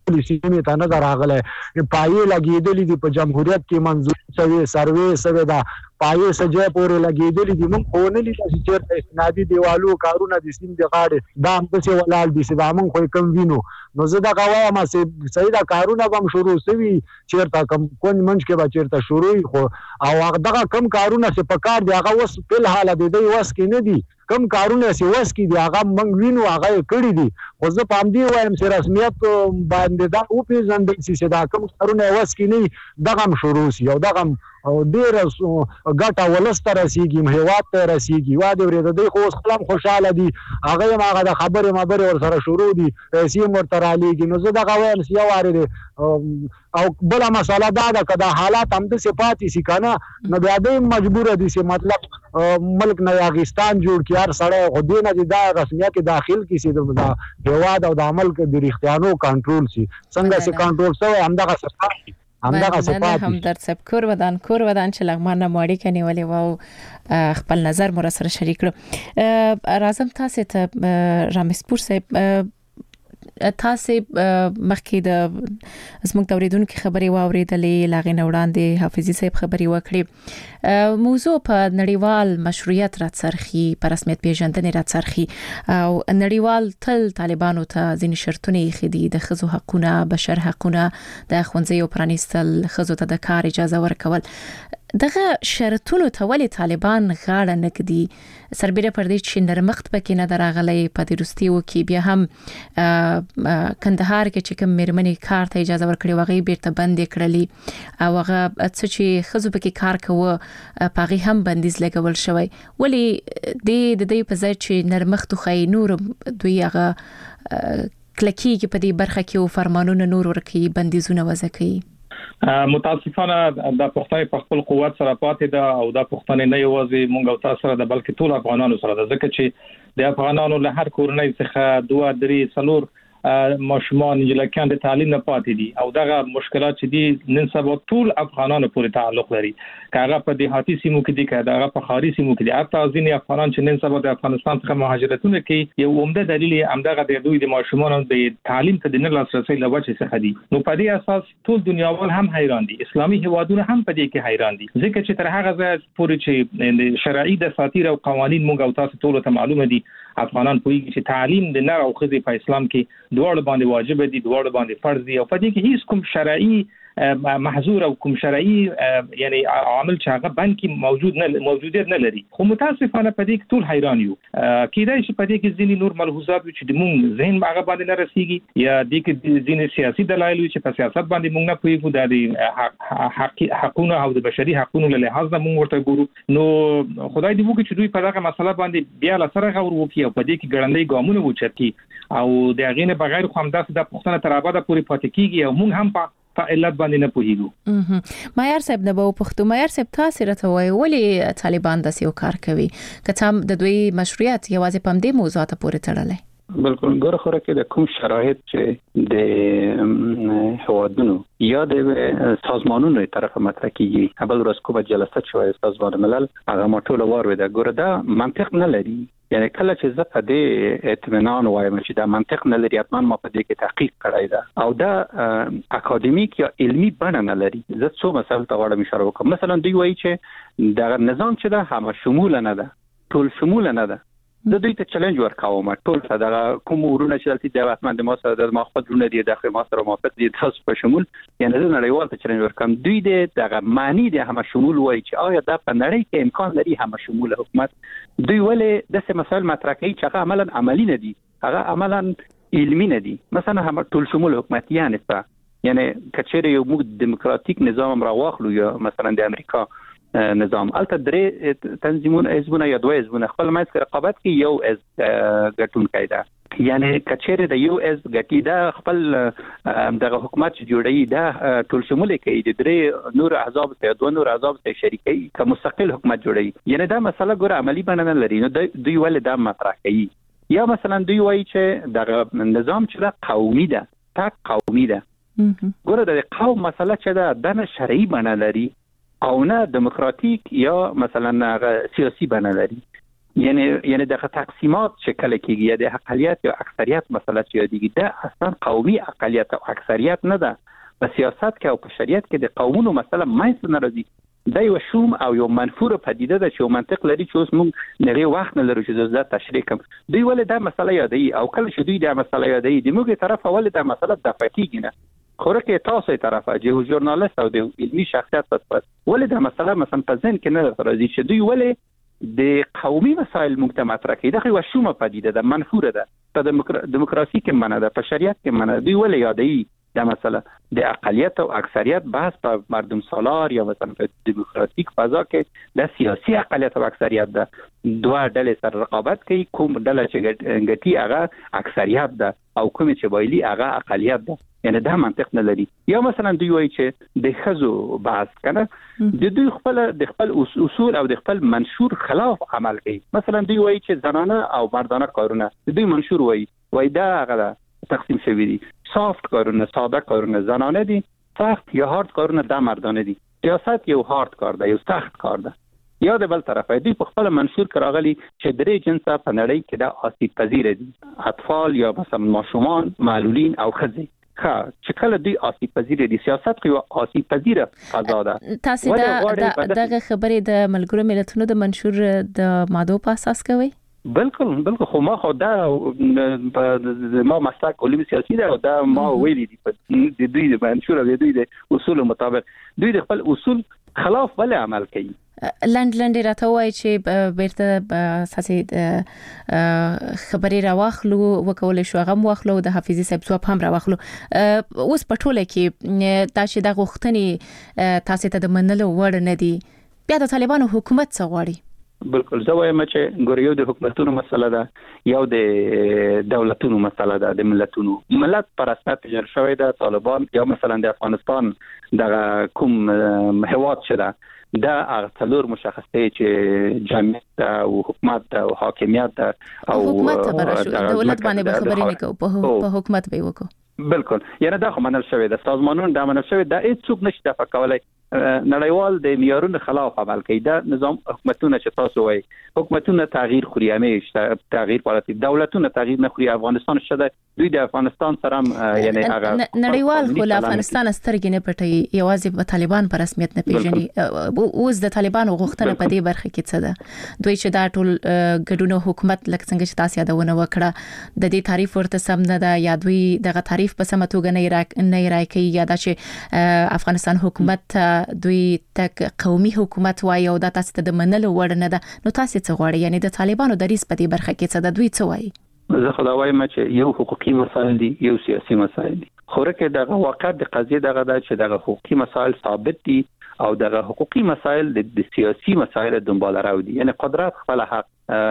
پالیسی ته نه راغله پایې لګېدلې دي په جمهوریت کې منظور شوی سروې سوي دا پایې سجه پورې لګېدلې دي موږ خو نه لیدل چې چېرته استنادي دیوالو کارونه د سیند غاړې دا هم څه ولال دي چې دا موږ خو کم وینو نو زه دا وایم چې صحیح دا کارونه هم شروع شوي چېرته کم کون منځ کې به چېرته شروع خو او هغه دغه کم کارونه چې په کار دی هغه اوس په حال د دې وس کې نه دي کم کارونه چې وس کې دي هغه موږ وینو هغه کړی دي خو زه په همدې وایم چې رسمیت باندې دا او پیژندل چې دا کم کارونه وس کې نه دغه شروع شي او دغه او ډیر ګټه ولسته رسیږي هیواد ته رسیږي واده ورته دی خو خپل خوشاله دي هغه ما غا خبره مبره ور سره شروع دي پیسې مرترا لیږي نو زه دا وایم چې یو واره او بل مسله دا ده کدا حالات هم د صفاتي سي کنه نو بیا دې مجبور دي چې مطلب ملک نه پاکستان جوړ کی هر سړی خو دې نه دا رسمیت کې داخل کی سي د هیواد او د عمل کې د اختیارونو کنټرول سي څنګه سي کنټرول سوی همدغه صفات همدغه صفات هم در سب کور ودان کور ودان چې لغمان نه ماړی کني ولې وو خپل نظر مر سره شریک کړو راځم تاسو ته رامسپور صاحب تاسو مخکې د زموږ توریدونکو خبري واوریدلې لاغې نوړاندې حافظي صاحب خبري وکړي موضوع په نړیوال مشروعیت را څرخي په رسمیت پیژندنې را څرخي او نړیوال تل طالبانو ته ځینې شرطونه خېدي د خزو حقونه بشر حقونه د خوندزي او پرانیستل خزو ته د کار اجازه ورکول دغه شرطونو ته ولې طالبان غاړه نکدي سربېره پر دې چې نرمخت پکې نه دراغلې په دې روستیو کې بیا هم کندهار کې چې کوم مېرمنې کار ته اجازه ورکړي وغه بیرته بندې کړلې او هغه څه چې خزو پکې کار کوي پاغي هم بندیز لګول شوی ولې د دې په ځای چې نرمخت خو نور دوی هغه کلکی کې په دې برخه کې او فرمانونه نور ورکي بندیزونه وځکي متاسفانه د پښتني په خپل قوت سره پاتې ده او د پښتني نه یوازې مونږ او تاسو سره د بلکې ټول افغانانو سره ده ځکه چې د افغانانو له هر کورنۍ څخه دوه درې څلور ماشومان جلکان د تعلیم نه پاتې دي او دغه مشکلات چې دي نن سبا ټول افغانانو پورې تعلق لري کاغه په دهاتي سیمو کې دي کاغه په خاري سیمو کې دي حتی ځینې افغانان چې نن سبا د افغانستان څخه مهاجرتونه کوي یو عمده دلیل یې همدغه د دوی د ماشومانو د تعلیم ته د نه لاسرسي لوجه څخه دي نو په دې اساس ټول دنیاوال هم حیران دي اسلامي هیوادونه هم په دې کې حیران دي ځکه چې تر هغه ځای پورې چې شرعي د ساتیر او قوانين موږ او تاسو ټول ته معلومه دي افغانان پوهیږي چې تعلیم د نر او ښځې په اسلام کې دواړه باندې واجب دي دواړه باندې فرض دي او په دې کې هیڅ کوم شرعي محظور او کوم شرعي یعنی عامل چې هغه بند کې موجود نه موجودیت نه لري خو متاسفانه په دې کې ټول حیران یو کېدای شي په دې کې ځینې نور ملحوظات چې د مونږ ذهن هغه باندې نه رسیږي یا د کې ځینې سیاسي دلایل چې په سیاست باندې مونږ نه پوهیږو د حق حقوقو او د بشري حقوقو له لحاظ مونږ ورته ګورو نو خدای دې وکړي چې دوی په دغه مسله باندې بیا لا سره غور وکړي او په دې کې ګړندۍ ګامونه وچتي او د هغې نه بغیر خو همداسې د پښتنه تر ابده پورې پاتې کیږي او مونږ هم په په علت باندې نه پوهیږو مایار صاحب نه به پښتو مایار صاحب تاسو راته وایي ولې طالبان د سیو کار کوي که هم د دوی مشروعیت یوازې په دې موضوعات پورې تړلې بالکل ګوره خو راکې د کوم شرایط چې د هوادونو یا د سازمانونو طرف مطرح کیږي اول ورځ کومه جلسه شوه سازمان ملل هغه ماټول وار ودا ګوره دا منطق نه لري یعنی کله چې زه په دې اطمینان وایم چې دا منطق نه لري حتما ما په دې کې تحقیق کړی دا او دا اکاډمیک یا علمی بڼه نه لري زه څو مسایل ته غواړم اشاره وکړم مثلا دوی وایي چې دا نظام چې دا هم شمول نه ده ټول شمول نه ده زه دوی ته چیلنج ورکوم ټول څه دا کوم ورونه چې د واسمن د ما سره د ما خپل ورونه دي د ما سره موافق دي تاسو په شمول یعنی زه نړیوال ته چیلنج ورکوم دوی دغه معنی د هم شمول وایي چې آیا دا په نړۍ کې امکان لري هم شمول حکومت دوی ولې د څه مسایل مطرح کوي چې هغه عملاً عملی نه دي هغه عملاً علمي نه دي مثلا هم ټول شمول حکومت یعنی څه یعنی کچېره یو موږ دیموکراتیک نظام راوخلو یا مثلا د امریکا نظام البته درې تنظیمونه حزبونه یا دوه حزبونه خپل مېز کې رقابت کوي یو از ګټون کیدا یعنی کچېره د یو از ګټي دا خپل دغه حکومت جوړي دا ټول شمول کوي د درې نور احزاب ته دوه نور احزاب ته شریکي که مستقل حکومت جوړي یعنی دا مسله ګوره عملی بڼه نه لري نو دوی ولې دا مطرح کوي یا مثلا دوی وایي چې دغه نظام چې قومي ده تا قومي ده ګوره د قوم مسله چې دا د شرعي بڼه لري او نه دیموکراتیک یا مثلا سیاسي بڼه لري یعنی یعنی د تقسیمات چې کله کېږي یا د اقلیت یا اکثریت مسله چې یادېږي دا اصلا قومي اقلیت او اکثریت نه ده. په سیاست کې او په شریعت کې د قومونو مسله مینځ نه راځي. دا یو شوم او یو منفور پدیده ده چې یو منطق لري چې اوس موږ نری وخت نه لرو چې زه تشریح کوم. دوی ولې دا مسله یادوي او کله چې دوی دا مسله یادوي د موږ طرف ولې دا مسله د فکیږي نه خورکه تاسو طرفه چې ژورنالیست او د علمي شخصیت په ولې دا مسله مثلا په ځین کې نه راځي چې دوی ولې د قومي مسایل موږ مطرح کوي. دا یو شوم پدیده ده منفور ده په دموکراسي کې منه ده په شریعت کې منه. دوی ولې یادوي دا مسله د اقلیت او اکثریت بحث په مردم سالار یا مثلا په دیموکراتیک فضا کې د سیاسي اقلیت او اکثریت ده دوه ډلې سره رقابت کوي. کوم ډله چې ګټي هغه اکثریت ده او کوم چې بایلي هغه اقلیت ده. یعنی دا منطق نه لري. یا مثلا دوی وایي چې د خزو بحث کنه د دوی خپل د خپل اصول او د خپل منشور خلاف عمل کوي. مثلا دوی وایي چې زنانه او مردانه کارونه دوی منشور وایي وایي دا هغه تقسیم شوی دي. سافت کارونه ساده کارونه زنانه دي، سخت یا هارد کارونه د مردانه دي. سیاست یو هارد کار ده، یو سخت کار ده. یا د بل طرفه دوی په خپل منشور کې راغلي چې درې جنسه په نړۍ کې د آسیب پذیر دي، اطفال یا مثلا ماشومان، معلولین او ښځې. ها چې کله دوی آسیب پذیر دي، سیاست خو آسیب پذیره فضا ده. تاسو دا دغه خبرې د ملګرو ملتونو د منشور د ماده په اساس کوي؟ بالکل بالکل خو ما خو دا ما مسلک علوم سیاسي ده او دا ما ویلي دي د دوی د منشور او د دوی د اصول مطابق دوی د خپل اصول خلاف بل عمل کوي. لند لند راته وای چې بیرته اساسي خبري راوخلو وکول شو غم واخلو د حافظي صاحب ځواب هم راوخلو. اوس په ټوله کې تاسو د غوښتنې تاسو ته د منلو وړ نه دي. بیا د طالبانو حکومت څه غواړي؟ بالکل زه وایم چې ګوریو د حکومتونو مسله ده یو د دولتونو مسله ده د ملتونو. ملت پر اساس پیژندل شوی ده. طالبان یا مثلا د افغانستان د کوم هواد شته دا هغه څلور مشخصه چې جمعیت او حکومت او حاکمیت او حکومت براشو دولت باندې به خبرې نه کوو په حکومت به وکړو. بالکل یعنی دا خو منل شوی ده. سازمانونه دا منل شوی ده. هیڅ څوک نشي دفع کولای. نړیوال د معیارونو خلاف عمل کوي. دا نظام حکومتونه چې تاسو وایي حکومتونه تغییر خوري، همیشه تغییر پالي. دولتونه تغییر نه خوري. افغانستان شته دوی د افغانستان سره یعنی هغه نړیوال خو له افغانستان سترګې نه پټي، یوازې په طالبان پر رسمیت نه پیژني. اوس د طالبانو غوښتنه په دې برخه کې څه ده؟ دوی چې دا ټول ګډونو حکومت لکه څنګه چې تاسو یادونه وکړه د دې تعریف ورته سم نه ده یا دوی دغه تعریف په سمه توګه نه نه راکړي یا دا چې افغانستان حکومت دوی تک قومي حکومت وایي او دا تاسو ته د منلو وړ نه ده. نو تاسو څه غواړئ؟ یعنی د طالبانو د ریس په دې برخه کې څه د دوی څه وایي؟ زه خو دا وایم چې یو حقوقي مسایل دي یو سیاسي مسایل دي. خو رکه دغه واقع د قضیه دغه ده چې دغه حقوقي مسایل ثابت دي او دغه حقوقي مسایل د سیاسي مسایل دنبال راو دي. یعنی قدرت خپل حق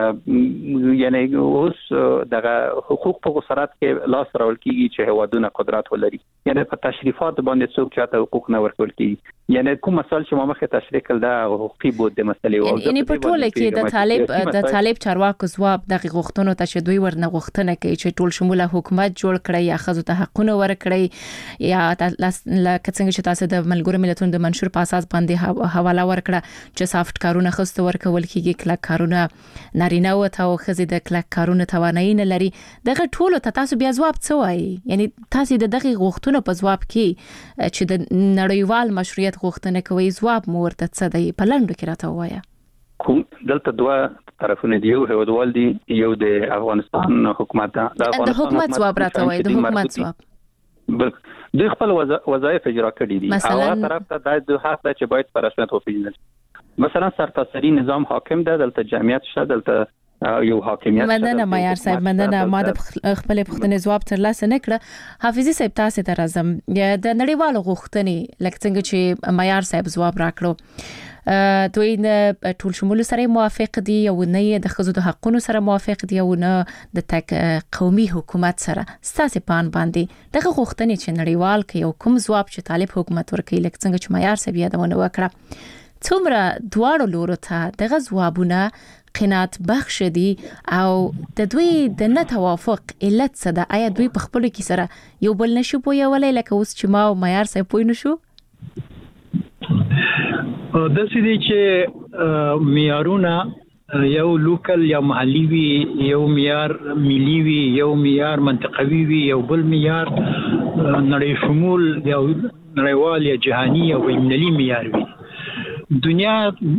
یعنی اوس دغه حقوق په صورت کې لاس راول کیږي چې هوادونه قدرت ولري. یعنی په تشریفات باندې څوک چاته حقوق نه ورکول کیږي. یعنی کوم مسائل چې ما مخه تشریح کړل دا حقوقي بود د مسلې او یعنی په ټوله کې د طالب د طالب چارواکو ځواب دغه غوښتنو ته چې دوی ورنه غوښتنه کوي چې ټول شموله حکومت جوړ کړي یا خزو ته حقونه ورکړي یا لکه څنګه چې تاسو د ملګرو ملتونو د منشور په اساس باندې حواله ورکړه چې سافت کارونه خسته ورکول کیږي، کلک کارونه نارینه او ته خزې د کلک کارونه توانایي نه لري. دغه ټولو ته تاسو بیا ځواب څه وایي؟ یعنی تاسو د دغه غوښتنو په ځواب کې چې د نړیوال مشروعیت غوښتنه کوي ځواب مو ورته څه دی؟ په لنډو کې راته وایه. کوم دلته دوه طرفونه دی، یو هیوادوال دی یو د افغانستان حکومت ده. د حکومت ځواب راته وایي. د حکومت ځواب بل دوی خپل وظایف اجرا کړي دي. هغه طرف ته د دوه حق چې باید پر رسمیت وپیژنل. مثلا سرتاسري نظام حاکم ده، دلته جمعیت شته، دلته یو حاکمیت. مننه معیار صاحب، مننه. ما د خپل پوښتنې ځواب ترلاسه نکړه. حافظي صاحب تاسو ته راځم. د نړیوالو غوښتنې لکه څنګه چې معیار صاحب ځواب راکړو دوی نه ټول شمول سره موافق دي او نه د خزو د حقونو سره موافق دي او نه د تک قومي حکومت سره. ستاسو پان باندې دغه غوښتنې چې نړیوال کې یو کوم ځواب چې طالب حکومت ورکړي لکه څنګه چې معیار صاحب یادونه وکړه، څومره دواړو لورو ته دغه ځوابونه قناعت بخش دي او د دوی د نه توافق علت څه ده؟ آیا دوی په خپل کې سره یو بل نشو پویولای لکه اوس چې ما او معیار صاحب پوی نشو؟ د سې دي چې معیارونه یو لوکل یا محلي وي، یو معیار ملي وي، یو معیار منطقوي وي، یو بل معیار نړۍ شمول یو نړیوال یا جهاني او بین‌المللي معیار وي. دنیا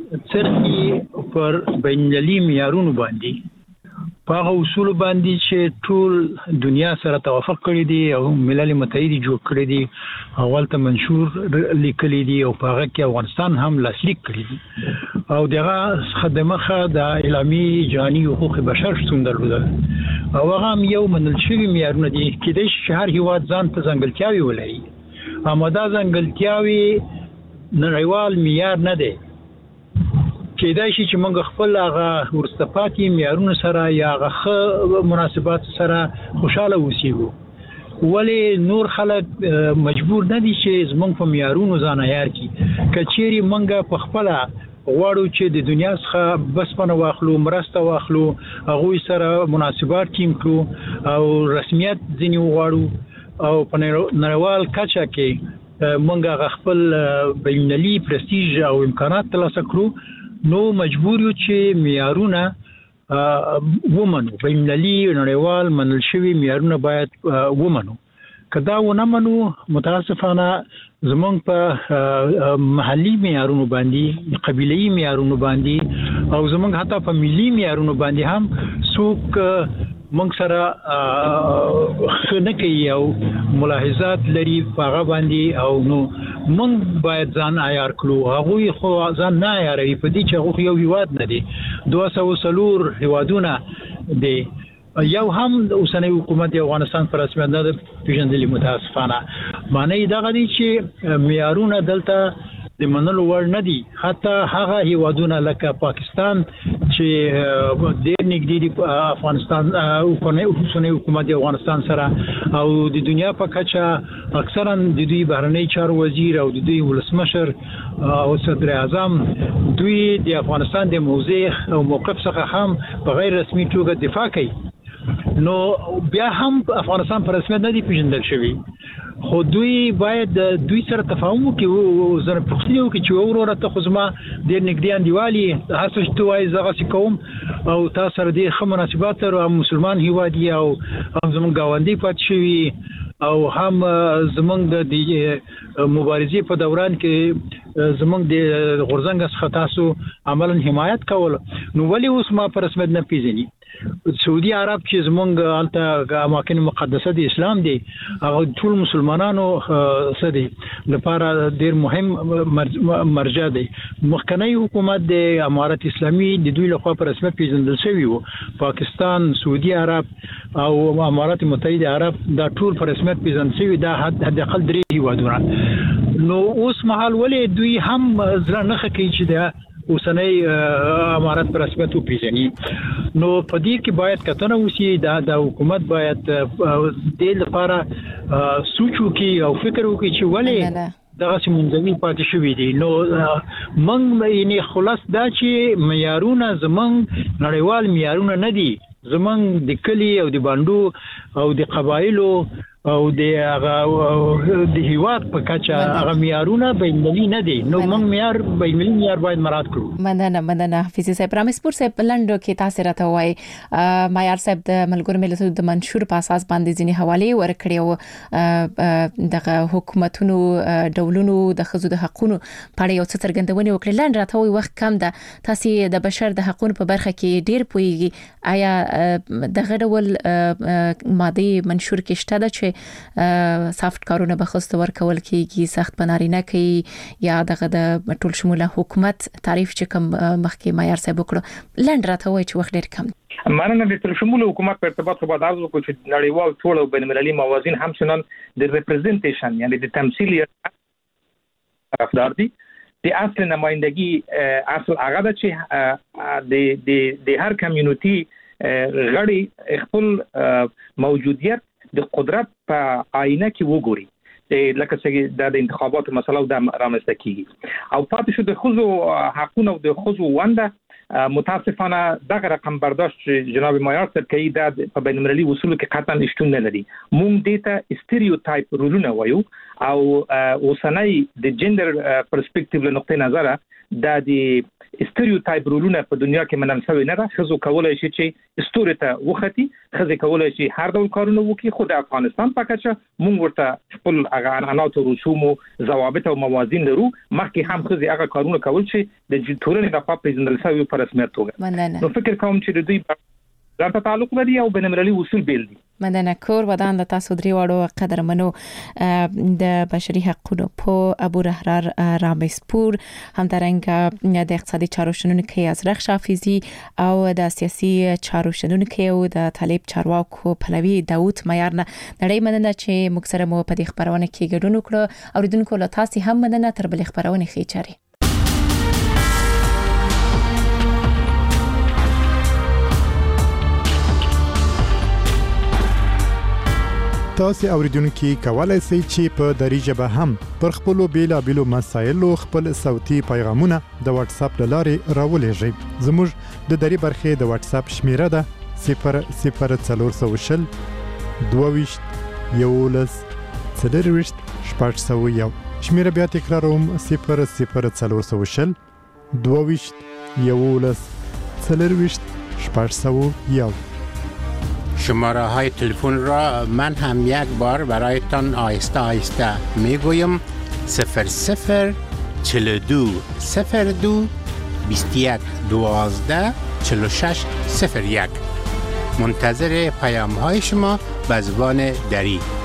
څرخي پر بین‌المللي معیارونو باندې په هغه اصول باندې چې ټول دنیا سره توافق کړی دي او ملل متحد جوړ کړی دي، اول ته منشور لیکلی دي او په هغه کې افغانستان هم لاسلیک کړی دي او دغه خدمه د اعلامیه جهاني حقوق بشر شتون درلوده او هغه هم یو منل شوی معیارونه دي. کېدای شي هر هیواد ځان ته ځانګړتیاوې ولري، اما دا ځانګړتیاوې نړیوال معیار نه دی. کېدای شي چې موږ خپل هغه ورسته پاتې معیارونو سره یا هغه مناسبات سره خوشاله اوسېږو، ولې نور خلک مجبور نه دي چې زموږ په معیارونو ځان عیار کړي. که چیرې موږ په خپله غواړو چې د دنیا څخه بسپنه واخلو، مرسته واخلو، هغوی سره مناسبات ټینګ کړو او رسمیت ځینې وغواړو او په نړیوال کچه کې موږ هغه خپل بین‌المللي پرستیژ او امکانات ترلاسه کړو، نو مجبور یو چې معیارونه ومنو، بین‌المللي نړیوال منل شوي معیارونه باید ومنو. که دا ونه منو متاسفانه زمونږ په محلي معیارونو باندې، قبیله‌ایي معیارونو باندې او زمونږ حتی په ملي معیارونو باندې هم څوک موږ سره ښه نه کوي او ملاحظات لري په هغه باندې، او نو موږ باید ځان عیار کړو. هغوی خو ځان نه عیاروي په دې چې هغوی یو هیواد نه دی، دوه سوه څلور هیوادونه دی، یو هم د اوسنی حکومت د افغانستان په رسمیت نه ده پیژندلي. متاسفانه معنی دغه دی چې معیارونه دلته د منلو وړ نه دي. حتی هغه هیوادونه لکه پاکستان چې ډېر نږدې دي افغانستان اوسنی حکومت د افغانستان سره او د دنیا په کچه اکثرا د دوی بهرنی چارو وزیر او د دوی ولسمشر او صدر اعظم دوی د افغانستان د موضع او موقف څخه هم په غیر رسمي توګه دفاع کوي. نو بیا هم افغانستان په رسمیت نه دی پیژندل شوی، خو دوی باید دوی سره تفاهم وکړي، زره پوښتنه وکړي چې وروره ته خو زما ډېر نږدې انډیوال یې، هڅه چې ته وایې زه هغسې کوم او تا سره ډېر ښه مناسبات لرو، هم مسلمان هیواد یې او هم زموږ ګاونډي پاتې شوي او هم زموږ د مبارزې په دوران کې زموږ د غورځنګ څخه تاسو عملاً حمایت کول، نو ولې اوس ما په رسمیت نه پیژني؟ سعودي عرب چې زمونږ هلته اماکن مقدسه د اسلام دی، هغه ټول مسلمانانو څه دی لپاره ډېر مهم مرجع دی. مخکنی حکومت د امارت اسلامي د دوی لخوا په رسمیت پیژندل شوي وو، پاکستان، سعودي عرب او امارات متحده عرب دا ټول په رسمیت پیژندل شوي، دا حداقل درې هیوادونه. نو اوس مهال ولې دوی هم زړه نه ښه کوي چې د اوسنی امارت پر رسمیت وپیژني؟ نو په دې کې باید کتنه وشي، دا د حکومت باید د لپاره سوچ وکړي او فکر وکړي چې ولې دغه منځوي پاتې شوي دي. نو موږ یې خلاص دا چې معیارونه زموږ نړیوال معیارونه نه دي، زموږ د کلي او د بانډو او د قبایلو او د هغه د هیواد په کچه هغه معیارونه بین‌المللي نه دي. نو موږ معیار بین‌المللي معیار باید مراعات کړو. مننه مننه حفیظ صاحب. رامسپور صاحب لنډو کې تاسو راته وایي معیار صاحب د ملګرو ملتونو د منشور په اساس باندې ځینې حواله ورکړي او دغه حکومتونو ډولونو د خزو د حقونو په اړه یو څه څرګندونه وکړي. لنډ راته وایي وخت کم ده، تاسو د بشر د حقونو په برخه کې ډیر پوهیږي، آیا دغه ډول ماده منشور کې شته چې سافت کارونه به خصوص ورکول کیږي، سخت بنارینه کوي یا دغه د ټول شموله حکومت تعریف چې کوم مخکې معیار صاحب وکړو؟ لنډ راته وایي چې وخت ډیر کم. مانه د ټول شموله حکومت په ارتباط خو بعد ارزو کو چې نړیوال ټول او بین المللي موازین هم شنن د ریپرزنټیشن یعنی د تمثیلیت طرفدار دي. د اصل نمائندګي اصل هغه د چې د د د هر کمیونټي غړي خپل موجودیت د قدرت په آینه کې وګوري، د لکه څنګه د انتخاباتو مسله د رامنځته کیږي او پاتې شو د خزو حقوقو او د خزو ونده. متاسفانه دغه رقم برداشت چې جناب معیار صاحب کوي دا په بین المللي اصولو کې قطعا شتون نه لري. مونږ دې ته استریوټایپ رولونه وایو او اوسنۍ د جندر پرسپیکټیو له نقطې نظره د استریوتایپ رولونه په دنیا کې منل شوی نه ده. خزو کولای شي چې استوري ته وختي، خزو کولای شي هر ډول کارونه وکړي، خو د افغانستان په کچه مونږ ورته خپل هغه عنعنات او رسوم او ضوابط او موازین لرو. مخکې هم خزو هغه کارونه کول چې د ټولنې د خپل پیژندل شوی په رسمیت توګه. نو فکر کوم چې د دوی ځان ته تعلق لري او بین‌المللي اصول بیل دي. مننه کور ودان د تاسو درې واړو قدرمنو د بشري حقوقو په ابو رهرار رامسپور، همدارنګه د اقتصادي چارو شنونکي ازرق شافیزی او د سیاسي چارو شنونکي او د طالب چارواکو پلوي داوود معیار نه نړۍ مننه چې موږ سره مو په دې خبرونه کې ګډون وکړو. اوریدونکو له تاسو هم مننه. تر بل خبرونه خېچاري. تاسو اوریدونکو کولای شئ چې په دری ژبه هم پر خپل بیلابېلو مسایلو خپل صوتي پیغامونه د واتس اپ لارې راولېږئ. زموږ د دری برخې د واتس اپ شمیره ده صفر صفر څلور شل دوه یولس څلور شپږ سوه یو. شمیره بیا تکراروم صفر صفر څلور شل دوه یولس څلور شپږ سوه یو. شماره های تلفن را من هم یک بار برایتان آهسته آهسته میگویم. صفر صفر چهل و دو صفر دو بیست و یک دوازده چهل و شش صفر یک. منتظر پیام های شما به زبان دری.